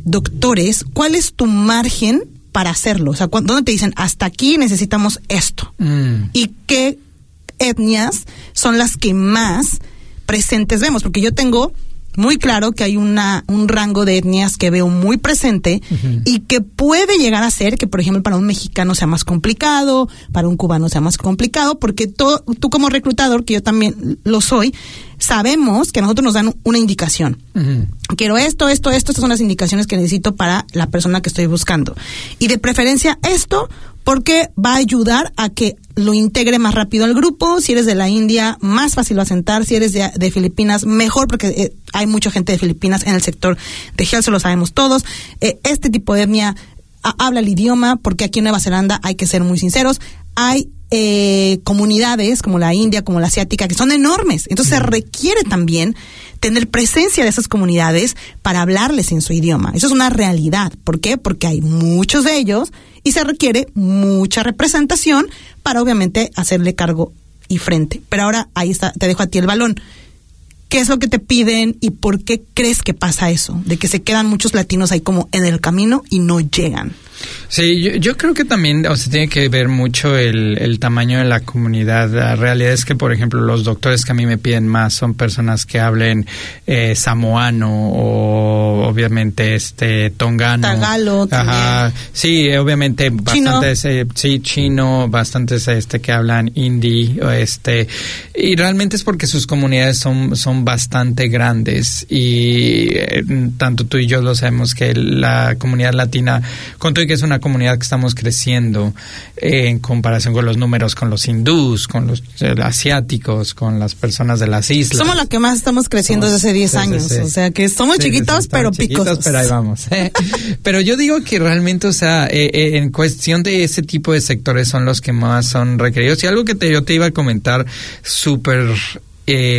doctores, ¿cuál es tu margen para hacerlo? O sea, ¿dónde te dicen, hasta aquí necesitamos esto? Mm. ¿Y qué etnias son las que más presentes vemos? Porque yo tengo muy claro que hay una un rango de etnias que veo muy presente, uh-huh, y que puede llegar a ser que, por ejemplo, para un mexicano sea más complicado, para un cubano sea más complicado, porque todo, tú como reclutador, que yo también lo soy, sabemos que a nosotros nos dan una indicación. Uh-huh. Quiero esto, esto, esto, estas son las indicaciones que necesito para la persona que estoy buscando. Y de preferencia esto, porque va a ayudar a que lo integre más rápido al grupo. Si eres de la India, más fácil va a sentar. Si eres de, de Filipinas, mejor, porque eh, hay mucha gente de Filipinas en el sector de health, eso lo sabemos todos. Eh, este tipo de etnia a, habla el idioma, porque aquí en Nueva Zelanda, hay que ser muy sinceros, hay eh, comunidades como la India, como la asiática, que son enormes. Entonces se requiere también tener presencia de esas comunidades para hablarles en su idioma. Eso es una realidad. ¿Por qué? Porque hay muchos de ellos y se requiere mucha representación para, obviamente, hacerle cargo y frente. Pero ahora, ahí está, te dejo a ti el balón. ¿Qué es lo que te piden y por qué crees que pasa eso? De que se quedan muchos latinos ahí como en el camino y no llegan. Sí, yo, yo creo que también, o sea, tiene que ver mucho el, el tamaño de la comunidad. La realidad es que, por ejemplo, los doctores que a mí me piden más son personas que hablen eh, samoano o, obviamente, este tongano. Tagalo también. Ajá. Sí, obviamente, bastantes, eh, sí, chino, bastantes este que hablan hindi, este, y realmente es porque sus comunidades son, son bastante grandes y eh, tanto tú y yo lo sabemos que la comunidad latina, con todo y que es una comunidad que estamos creciendo eh, en comparación con los números, con los hindús, con los eh, asiáticos, con las personas de las islas. Somos la que más estamos creciendo somos, desde hace diez sí, años, sí, sí. O sea que somos sí, chiquitos, sí, pero chiquitos, picosos. Pero ahí vamos. Eh. Pero yo digo que realmente, o sea, eh, eh, en cuestión de ese tipo de sectores son los que más son requeridos. Y algo que te, yo te iba a comentar súper Eh,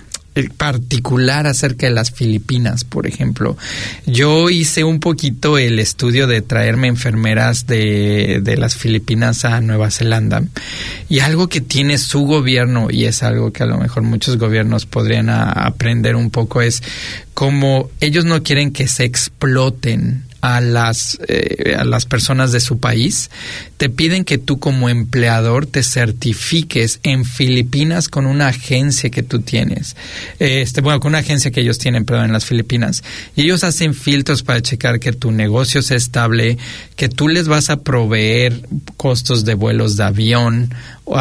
particular acerca de las Filipinas, por ejemplo. Yo hice un poquito el estudio de traerme enfermeras de, de las Filipinas a Nueva Zelanda, y algo que tiene su gobierno, y es algo que a lo mejor muchos gobiernos podrían a, aprender un poco, es como ellos no quieren que se exploten a las eh, a las personas de su país. Te piden que tú como empleador te certifiques en Filipinas con una agencia que tú tienes, este bueno con una agencia que ellos tienen, perdón, en las Filipinas, y ellos hacen filtros para checar que tu negocio sea estable, que tú les vas a proveer costos de vuelos de avión,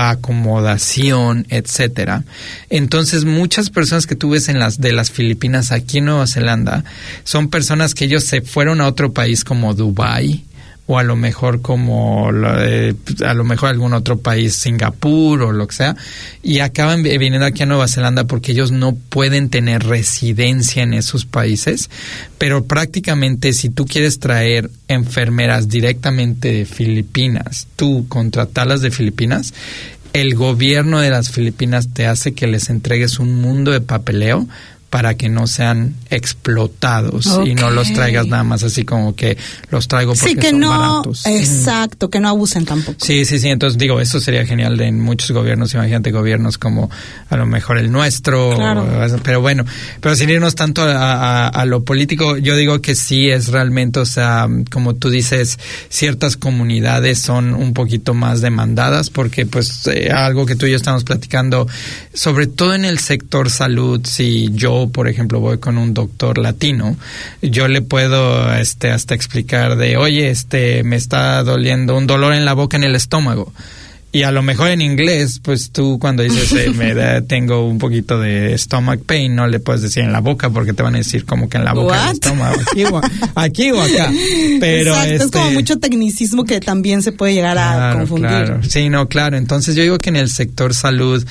acomodación, etcétera. Entonces, muchas personas que tú ves en las de las Filipinas aquí en Nueva Zelanda son personas que ellos se fueron a otro país como Dubái, o a lo mejor como eh, a lo mejor algún otro país, Singapur o lo que sea, y acaban viniendo aquí a Nueva Zelanda porque ellos no pueden tener residencia en esos países. Pero prácticamente, si tú quieres traer enfermeras directamente de Filipinas, tú contratarlas de Filipinas, el gobierno de las Filipinas te hace que les entregues un mundo de papeleo para que no sean explotados, okay, y no los traigas nada más así como que los traigo porque sí, que son no, baratos. Exacto, que no abusen tampoco. Sí, sí, sí. Entonces digo, eso sería genial en muchos gobiernos. Imagínate gobiernos como a lo mejor el nuestro. Claro. O, pero bueno, pero sin irnos tanto a, a, a lo político, yo digo que sí es realmente, o sea, como tú dices, ciertas comunidades son un poquito más demandadas porque pues eh, algo que tú y yo estamos platicando, sobre todo en el sector salud, si yo por ejemplo voy con un doctor latino, yo le puedo este hasta explicar de, oye, este me está doliendo un dolor en la boca, en el estómago. Y a lo mejor en inglés, pues tú cuando dices eh, me da, tengo un poquito de stomach pain, no le puedes decir en la boca porque te van a decir como que en la boca del estómago, aquí o, aquí o acá. Pero exacto, este, es como mucho tecnicismo que también se puede llegar claro, a confundir. Claro. Sí, no, claro. Entonces yo digo que en el sector salud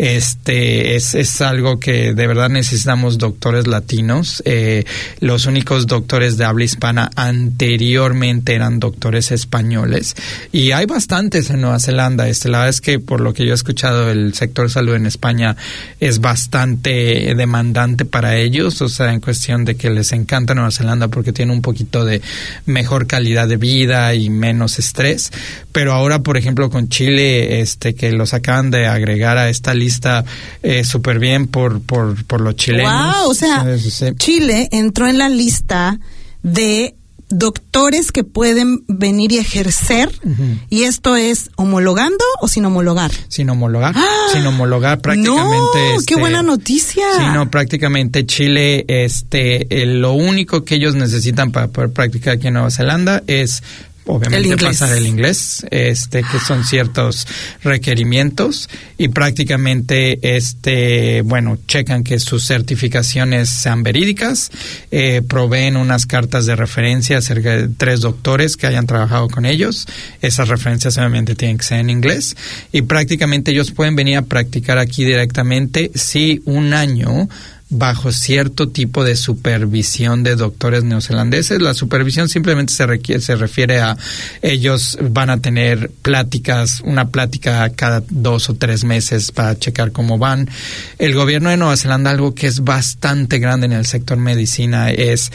este es, es algo que de verdad necesitamos doctores latinos. Eh, los únicos doctores de habla hispana anteriormente eran doctores españoles. Y hay bastantes en Nueva Zelanda. Este, la verdad es que por lo que yo he escuchado, el sector salud en España es bastante demandante para ellos, o sea, en cuestión de que les encanta Nueva Zelanda porque tiene un poquito de mejor calidad de vida y menos estrés. Pero ahora, por ejemplo, con Chile, este, que los acaban de agregar a esta lista eh, súper bien por, por, por los chilenos. Wow, o sea, sí, sí. Chile entró en la lista de doctores que pueden venir y ejercer, uh-huh. y esto es homologando o sin homologar. Sin homologar, ¡ah! sin homologar prácticamente. No, este, qué buena noticia. Sí, no, prácticamente Chile, este, eh, lo único que ellos necesitan para poder practicar aquí en Nueva Zelanda es obviamente el pasar el inglés, este, que son ciertos requerimientos, y prácticamente, este, bueno, checan que sus certificaciones sean verídicas, eh, proveen unas cartas de referencia acerca de tres doctores que hayan trabajado con ellos. Esas referencias obviamente tienen que ser en inglés, y prácticamente ellos pueden venir a practicar aquí directamente si un año bajo cierto tipo de supervisión de doctores neozelandeses. La supervisión simplemente se requiere, se refiere a ellos van a tener pláticas, una plática cada dos o tres meses para checar cómo van. El gobierno de Nueva Zelanda, algo que es bastante grande en el sector medicina, es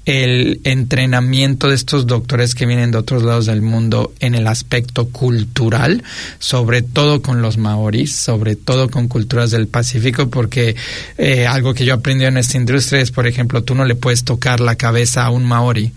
el entrenamiento de estos doctores que vienen de otros lados del mundo en el aspecto cultural, sobre todo con los maoris, sobre todo con culturas del Pacífico, porque eh, algo que yo aprendí en esta industria es, por ejemplo, tú no le puedes tocar la cabeza a un maori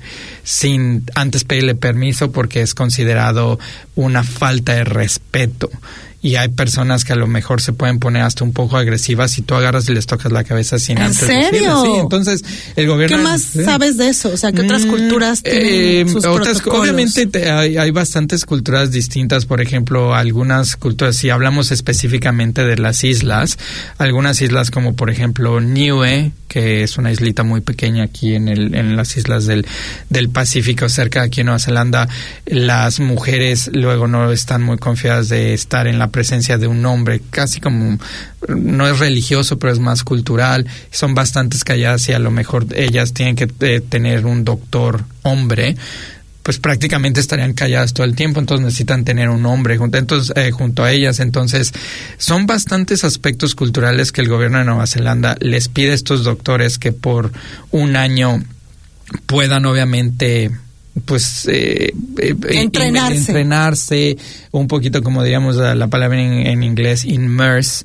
sin antes pedirle permiso, porque es considerado una falta de respeto. Y hay personas que a lo mejor se pueden poner hasta un poco agresivas si tú agarras y les tocas la cabeza sin ¿En antes serio? decirles. Sí, entonces el gobierno... ¿Qué más ¿sí? sabes de eso? O sea, ¿qué otras mm, culturas tienen eh, sus otras, protocolos? Obviamente te, hay, hay bastantes culturas distintas. Por ejemplo, algunas culturas, si hablamos específicamente de las islas, algunas islas como por ejemplo Niue, que es una islita muy pequeña aquí en el en las islas del, del Pacífico, cerca de aquí en Nueva Zelanda, las mujeres luego no están muy confiadas de estar en la presencia de un hombre, casi como, no es religioso, pero es más cultural, son bastante calladas y a lo mejor ellas tienen que eh, tener un doctor hombre, pues prácticamente estarían calladas todo el tiempo, entonces necesitan tener un hombre junto, entonces, eh, junto a ellas. Entonces, son bastantes aspectos culturales que el gobierno de Nueva Zelanda les pide a estos doctores que por un año puedan obviamente pues eh, eh, entrenarse. entrenarse un poquito, como diríamos la, la palabra en, en inglés, immerse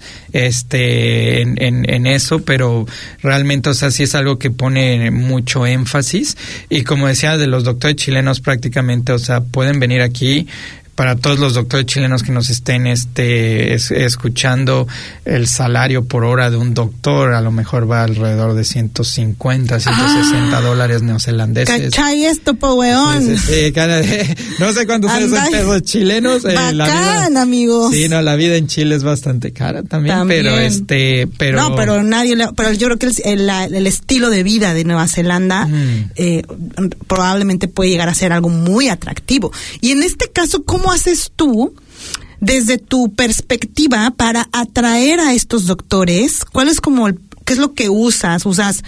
este en, en, en eso, pero realmente, o sea, sí es algo que pone mucho énfasis. Y como decía, de los doctores chilenos prácticamente, o sea, pueden venir aquí. Para todos los doctores chilenos que nos estén este es, escuchando, el salario por hora de un doctor a lo mejor va alrededor de ciento cincuenta, ciento sesenta ah, dólares neozelandeses. ¿Cachai esto, po weón? Sí, sí, sí, cara, no sé cuántos son pesos chilenos. Eh, Bacán, la vida, amigo. Sí, no, la vida en Chile es bastante cara también, también. pero este, pero no, pero nadie, le, pero yo creo que el, el, el estilo de vida de Nueva Zelanda mm. eh, probablemente puede llegar a ser algo muy atractivo. Y en este caso, ¿cómo ¿Cómo haces tú, desde tu perspectiva, para atraer a estos doctores? ¿Cuál es como, el, qué es lo que usas? ¿Usas,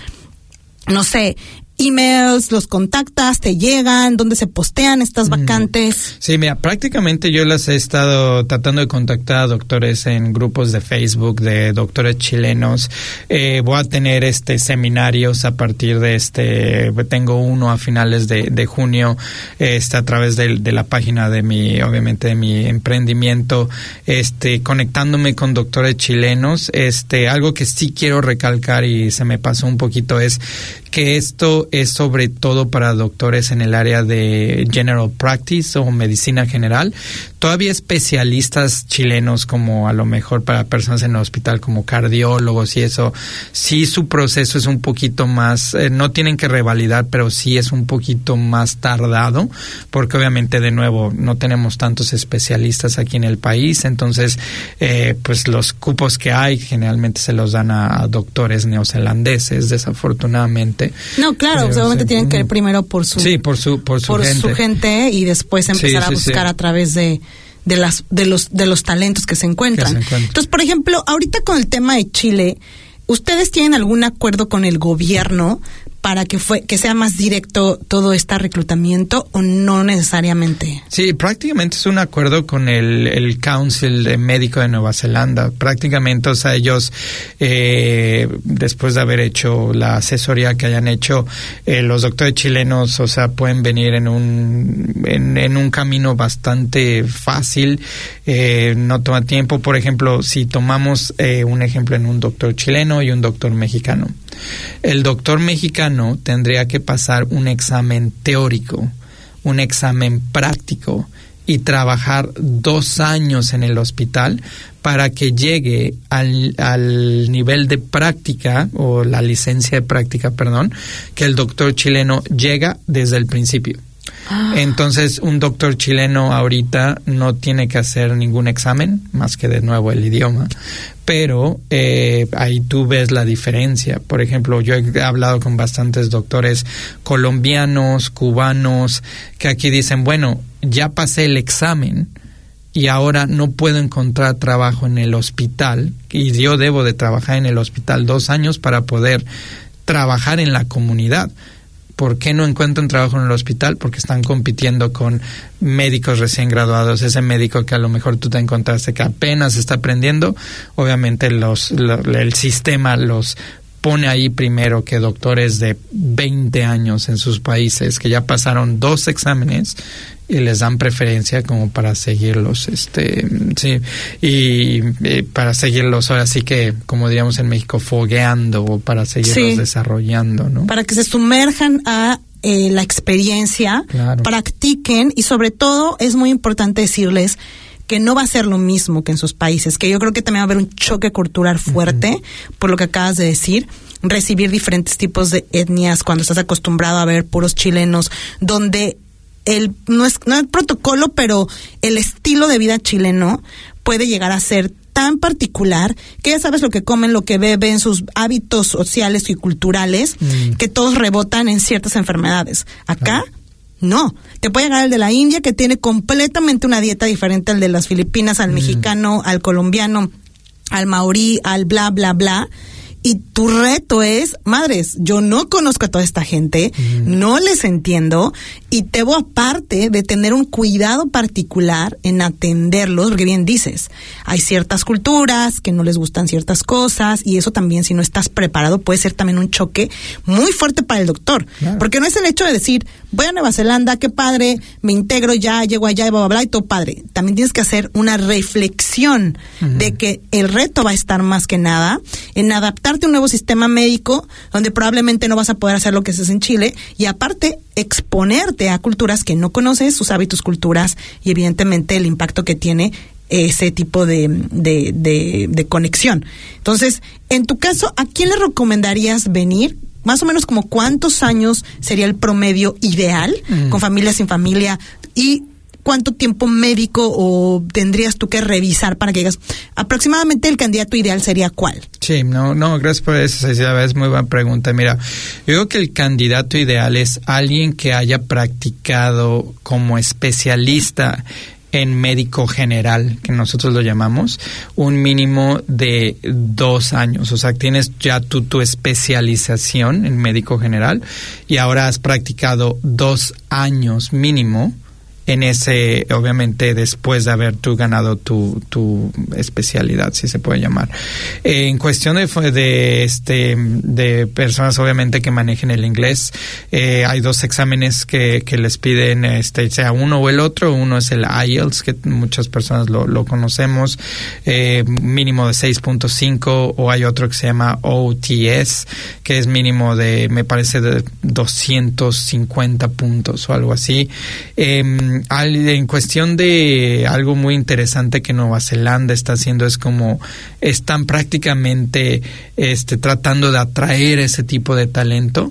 no sé, emails, los contactas, te llegan, dónde se postean estas vacantes? Sí, mira, prácticamente yo las he estado tratando de contactar a doctores en grupos de Facebook de doctores chilenos. Eh, voy a tener este seminarios a partir de este, tengo uno a finales de, de junio, este, a través de, de la página de mi, obviamente de mi emprendimiento, este, conectándome con doctores chilenos. Este, algo que sí quiero recalcar y se me pasó un poquito es que esto es sobre todo para doctores en el área de general practice o medicina general. Todavía especialistas chilenos, como a lo mejor para personas en el hospital como cardiólogos y eso, sí su proceso es un poquito más, eh, no tienen que revalidar, pero sí es un poquito más tardado, porque obviamente de nuevo no tenemos tantos especialistas aquí en el país. Entonces eh, pues los cupos que hay generalmente se los dan a, a doctores neozelandeses, desafortunadamente. No, claro, seguramente sí, tienen que ir primero por su sí, por su por su por gente. su gente y después empezar sí, sí, a buscar sí. a través de de las de los de los talentos que se encuentran. Que se encuentran. Entonces, por ejemplo, ahorita con el tema de Chile, ¿ustedes tienen algún acuerdo con el gobierno para que fue que sea más directo todo este reclutamiento o no necesariamente? Sí, prácticamente es un acuerdo con el, el Council Médico de Nueva Zelanda. Prácticamente, o sea, ellos eh, después de haber hecho la asesoría que hayan hecho, eh, los doctores chilenos, o sea, pueden venir en un en, en un camino bastante fácil, eh, no toma tiempo. Por ejemplo, si tomamos eh, un ejemplo en un doctor chileno y un doctor mexicano. El doctor mexicano chileno tendría que pasar un examen teórico, un examen práctico y trabajar dos años en el hospital para que llegue al, al nivel de práctica o la licencia de práctica, perdón, que el doctor chileno llega desde el principio. Entonces, un doctor chileno ahorita no tiene que hacer ningún examen, más que de nuevo el idioma, pero eh, ahí tú ves la diferencia. Por ejemplo, yo he hablado con bastantes doctores colombianos, cubanos, que aquí dicen, bueno, ya pasé el examen y ahora no puedo encontrar trabajo en el hospital y yo debo de trabajar en el hospital dos años para poder trabajar en la comunidad. ¿Por qué no encuentran trabajo en el hospital? Porque están compitiendo con médicos recién graduados. Ese médico que a lo mejor tú te encontraste que apenas está aprendiendo, obviamente los, lo, el sistema los pone ahí primero que doctores de veinte años en sus países que ya pasaron dos exámenes y les dan preferencia como para seguirlos, este, sí, y, y para seguirlos ahora sí que, como diríamos en México, fogueando o para seguirlos sí. desarrollando, ¿no? Para que se sumerjan a eh, la experiencia, claro. practiquen y sobre todo es muy importante decirles que no va a ser lo mismo que en sus países, que yo creo que también va a haber un choque cultural fuerte, uh-huh. por lo que acabas de decir, recibir diferentes tipos de etnias cuando estás acostumbrado a ver puros chilenos, donde el no es no el protocolo, pero el estilo de vida chileno puede llegar a ser tan particular que ya sabes lo que comen, lo que beben, sus hábitos sociales y culturales, mm. que todos rebotan en ciertas enfermedades. Acá, ah. no. Te puede llegar el de la India, que tiene completamente una dieta diferente al de las Filipinas, al mm. mexicano, al colombiano, al maorí, al bla, bla, bla. Y tu reto es, madres, yo no conozco a toda esta gente, mm. no les entiendo, y debo aparte de tener un cuidado particular en atenderlos, porque bien dices, hay ciertas culturas que no les gustan ciertas cosas, y eso también, si no estás preparado, puede ser también un choque muy fuerte para el doctor. Claro. Porque no es el hecho de decir, voy a Nueva Zelanda, qué padre, me integro ya, llego allá, y bla, bla, bla, y todo padre. También tienes que hacer una reflexión mm. de que el reto va a estar más que nada en adaptar un nuevo sistema médico donde probablemente no vas a poder hacer lo que haces en Chile y aparte exponerte a culturas que no conoces, sus hábitos, culturas y evidentemente el impacto que tiene ese tipo de, de, de, de conexión. Entonces, en tu caso, ¿a quién le recomendarías venir? Más o menos como cuántos años sería el promedio ideal, mm. con familia, sin familia, y cuánto tiempo médico o tendrías tú que revisar para que digas aproximadamente el candidato ideal sería cuál. Sí, no, no, gracias por eso, Cecilia, es muy buena pregunta. Mira, yo creo que el candidato ideal es alguien que haya practicado como especialista en médico general, que nosotros lo llamamos, un mínimo de dos años. O sea, tienes ya tu, tu especialización en médico general y ahora has practicado dos años mínimo en ese, obviamente, después de haber tú ganado tu, tu especialidad, si se puede llamar. Eh, en cuestión de, de, este, de personas, obviamente, que manejen el inglés, eh, hay dos exámenes que, que les piden, este, sea uno o el otro. Uno es el I E L T S, que muchas personas lo, lo conocemos, eh, mínimo de seis punto cinco, o hay otro que se llama O T S, que es mínimo de, me parece, de doscientos cincuenta puntos o algo así. Eh, En cuestión de algo muy interesante que Nueva Zelanda está haciendo es como están prácticamente este, tratando de atraer ese tipo de talento.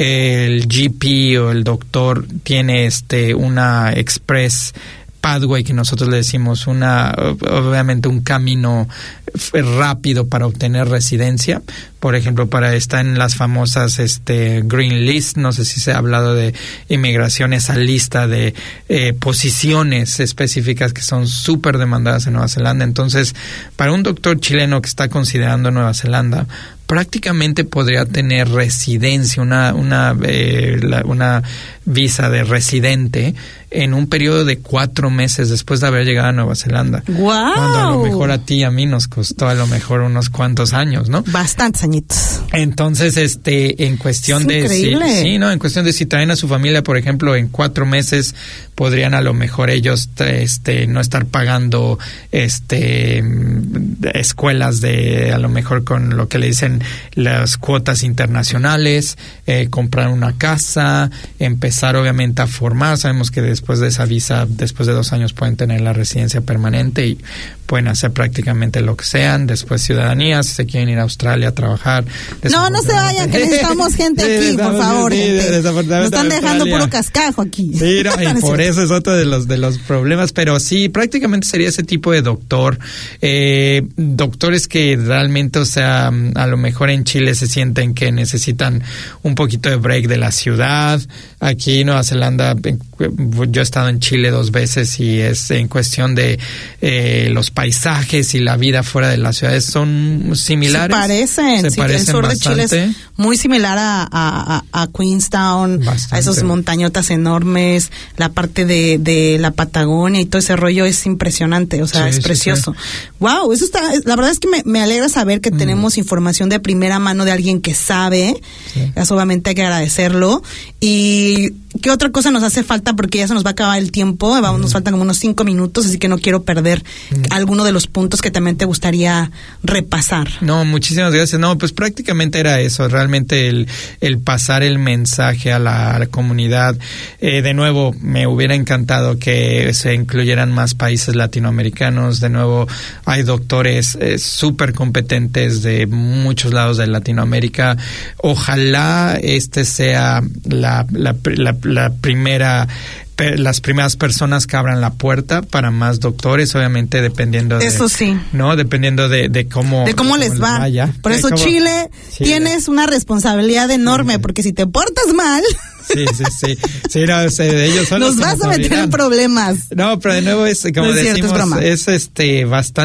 El G P o el doctor tiene este una express pathway que nosotros le decimos, una obviamente un camino rápido para obtener residencia. Por ejemplo, para estar en las famosas este Green List, no sé si se ha hablado de inmigración, esa lista de eh, posiciones específicas que son súper demandadas en Nueva Zelanda. Entonces, para un doctor chileno que está considerando Nueva Zelanda, prácticamente podría tener residencia, una una eh, la, una visa de residente en un periodo de cuatro meses después de haber llegado a Nueva Zelanda. ¡Wow! Cuando a lo mejor a ti y a mí nos costó a lo mejor unos cuantos años, ¿no? Bastantes añitos. Entonces, este, en cuestión es de increíble. si, sí, no, en cuestión de si traen a su familia, por ejemplo, en cuatro meses podrían a lo mejor ellos, este, no estar pagando, este, escuelas de, a lo mejor con lo que le dicen tenían las cuotas internacionales, eh, comprar una casa, empezar obviamente a formar. Sabemos que después de esa visa, después de dos años pueden tener la residencia permanente y pueden hacer prácticamente lo que sean. Después ciudadanía, si se quieren ir a Australia a trabajar. No, no se vayan, que necesitamos gente aquí, sí, por favor, sí, gente. Nos están dejando puro cascajo aquí. Sí, no, y por eso es otro de los de los problemas, pero sí, prácticamente sería ese tipo de doctor. Eh, doctores que realmente, o sea, a lo mejor en Chile se sienten que necesitan un poquito de break de la ciudad. Aquí en Nueva Zelanda, yo he estado en Chile dos veces y es en cuestión de eh, los paisajes y la vida fuera de las ciudades son similares. Se parecen. Se sí, parecen el sur bastante. De Chile es muy similar a, a, a Queenstown, bastante. A esos montañotas enormes, la parte de, de la Patagonia y todo ese rollo es impresionante, o sea, sí, es precioso. Sí, sí. Wow, eso está, la verdad es que me, me alegra saber que mm. tenemos información de primera mano de alguien que sabe, sí. Eso obviamente hay que agradecerlo. Y ¿qué otra cosa nos hace falta? Porque ya se nos va a acabar el tiempo, vamos, mm. nos faltan como unos cinco minutos, así que no quiero perder mm. alguno de los puntos que también te gustaría repasar. No, muchísimas gracias. No, pues prácticamente era eso, realmente el, el pasar el mensaje a la, a la comunidad. Eh, de nuevo, me hubiera encantado que se incluyeran más países latinoamericanos. De nuevo, hay doctores eh, súper competentes de muchos lados de Latinoamérica. Ojalá este sea la, la, la, la primera las primeras personas que abran la puerta para más doctores, obviamente dependiendo de eso sí, no dependiendo de, de cómo de cómo, cómo les, les va. Vaya. Por eso cómo, Chile, Chile tienes una responsabilidad enorme, sí, porque si te portas mal Sí, sí, sí. sí no, o sea, ellos son nos vas a meter en problemas. No, pero de nuevo es, como no es decimos, cierto, es, es este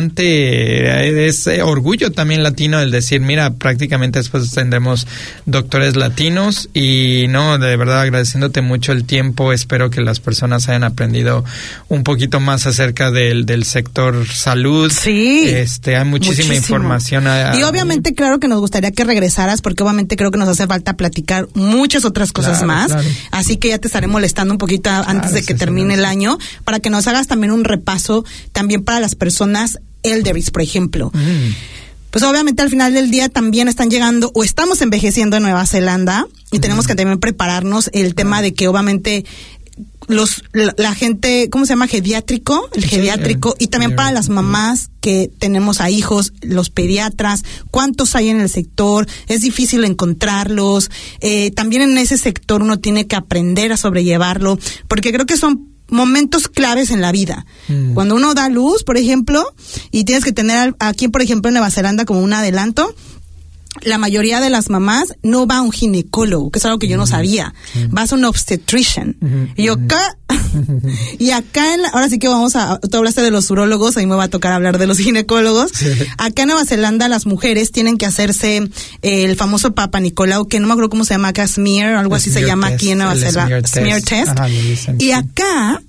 bastante, es eh, orgullo también latino el decir, mira, prácticamente después tendremos doctores latinos y no, de verdad agradeciéndote mucho el tiempo, espero que las personas hayan aprendido un poquito más acerca del, del sector salud. Sí. Este, hay muchísima muchísimo. información. A, a, y obviamente, claro que nos gustaría que regresaras, porque obviamente creo que nos hace falta platicar muchas otras cosas claro, más. Claro. Así que ya te estaré molestando un poquito antes claro, de que sí, termine sí, el año, para que nos hagas también un repaso también para las personas elderly, por ejemplo. Mm. Pues obviamente al final del día también están llegando o estamos envejeciendo en Nueva Zelanda y mm. tenemos que también prepararnos el tema de que obviamente los la, la gente, ¿cómo se llama? Geriátrico, el sí, geriátrico, el, y también para las mamás que tenemos a hijos, los pediatras, cuántos hay en el sector, es difícil encontrarlos, eh, también en ese sector uno tiene que aprender a sobrellevarlo, porque creo que son momentos claves en la vida. Mm. Cuando uno da luz, por ejemplo, y tienes que tener aquí, por ejemplo, en Nueva Zelanda como un adelanto, la mayoría de las mamás no va a un ginecólogo, que es algo que yo no sabía. Mm. Vas a un obstetrician. Mm-hmm. Y yo acá, mm-hmm. y acá, en la, ahora sí que vamos a, tú hablaste de los urólogos, a mí me va a tocar hablar de los ginecólogos. Sí. Acá en Nueva Zelanda las mujeres tienen que hacerse eh, el famoso Papa Nicolau, que no me acuerdo cómo se llama acá, smear, algo así se llama aquí en Nueva Zelanda. Smear test. Ajá, y acá,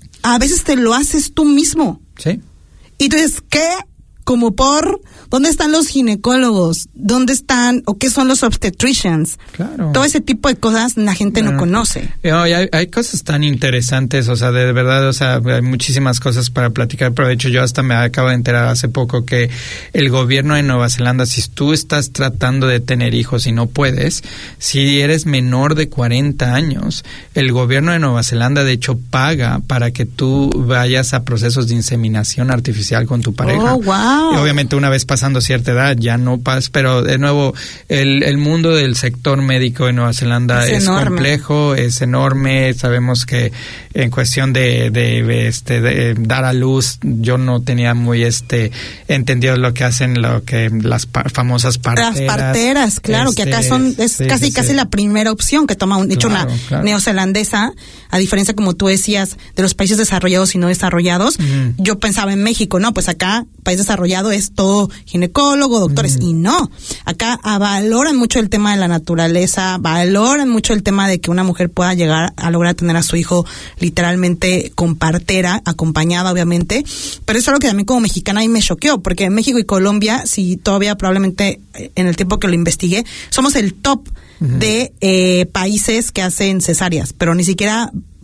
a veces te lo haces tú mismo. Sí. Y entonces, ¿qué? Como por, ¿dónde están los ginecólogos? ¿Dónde están, o qué son los obstetricians? Claro. Todo ese tipo de cosas la gente no, no conoce. No, hay, hay cosas tan interesantes, o sea, de verdad, o sea, hay muchísimas cosas para platicar, pero de hecho yo hasta me acabo de enterar hace poco que el gobierno de Nueva Zelanda, si tú estás tratando de tener hijos y no puedes, si eres menor de cuarenta años, el gobierno de Nueva Zelanda de hecho paga para que tú vayas a procesos de inseminación artificial con tu pareja. Oh, wow. Y obviamente una vez pasando cierta edad ya no pasas, pero de nuevo el, el mundo del sector médico en Nueva Zelanda es, es complejo, es enorme. Sabemos que en cuestión de, de, este, de dar a luz, yo no tenía muy este entendido lo que hacen, lo que las pa- famosas parteras. Las parteras, claro, este, que acá son es sí, casi sí, casi sí. la primera opción que toma, de hecho, claro, una claro. neozelandesa, a diferencia, como tú decías, de los países desarrollados y no desarrollados. Mm. Yo pensaba en México, no, pues acá país desarrollado es todo ginecólogo, doctores, mm. y no, acá ah, valoran mucho el tema de la naturaleza, valoran mucho el tema de que una mujer pueda llegar a lograr tener a su hijo literalmente con partera, acompañada obviamente, pero eso es algo que a mí como mexicana ahí me choqueó, porque en México y Colombia, si todavía probablemente en el tiempo que lo investigué, somos el top uh-huh. de eh, países que hacen cesáreas, pero ni siquiera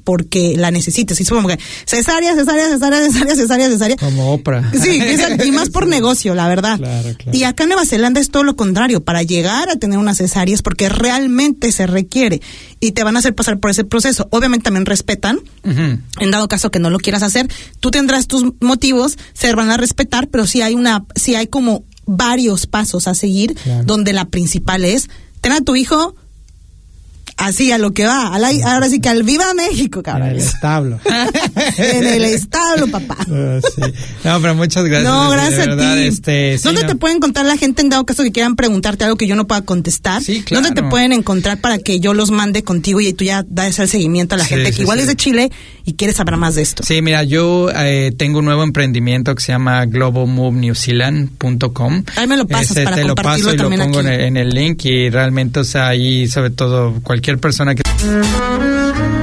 porque la necesites. Y es como que cesárea, cesárea, cesárea, cesárea, cesárea, cesárea. Como Oprah. Sí, exacto, y más por negocio, la verdad. Claro, claro. Y acá en Nueva Zelanda es todo lo contrario. Para llegar a tener una cesárea es porque realmente se requiere y te van a hacer pasar por ese proceso. Obviamente también respetan, uh-huh. en dado caso que no lo quieras hacer, tú tendrás tus motivos, se van a respetar, pero sí hay una, sí hay como varios pasos a seguir, claro. donde la principal es tener a tu hijo así a lo que va, a la, ahora sí que al viva México, cabrón. En el establo. En el establo, papá. Uh, sí. No, pero muchas gracias. No, gracias de verdad, a ti. Este, sí, ¿Dónde no. te puede encontrar la gente en dado caso que quieran preguntarte algo que yo no pueda contestar? Sí, claro. ¿Dónde te pueden encontrar para que yo los mande contigo y tú ya das el seguimiento a la sí, gente sí, que igual sí. es de Chile y quiere saber más de esto? Sí, mira, yo eh, tengo un nuevo emprendimiento que se llama global move new zealand punto com. Ahí me lo pasas este, para te compartirlo lo paso y también lo pongo aquí. En el, en el link y realmente, o sea, ahí sobre todo cualquier persona que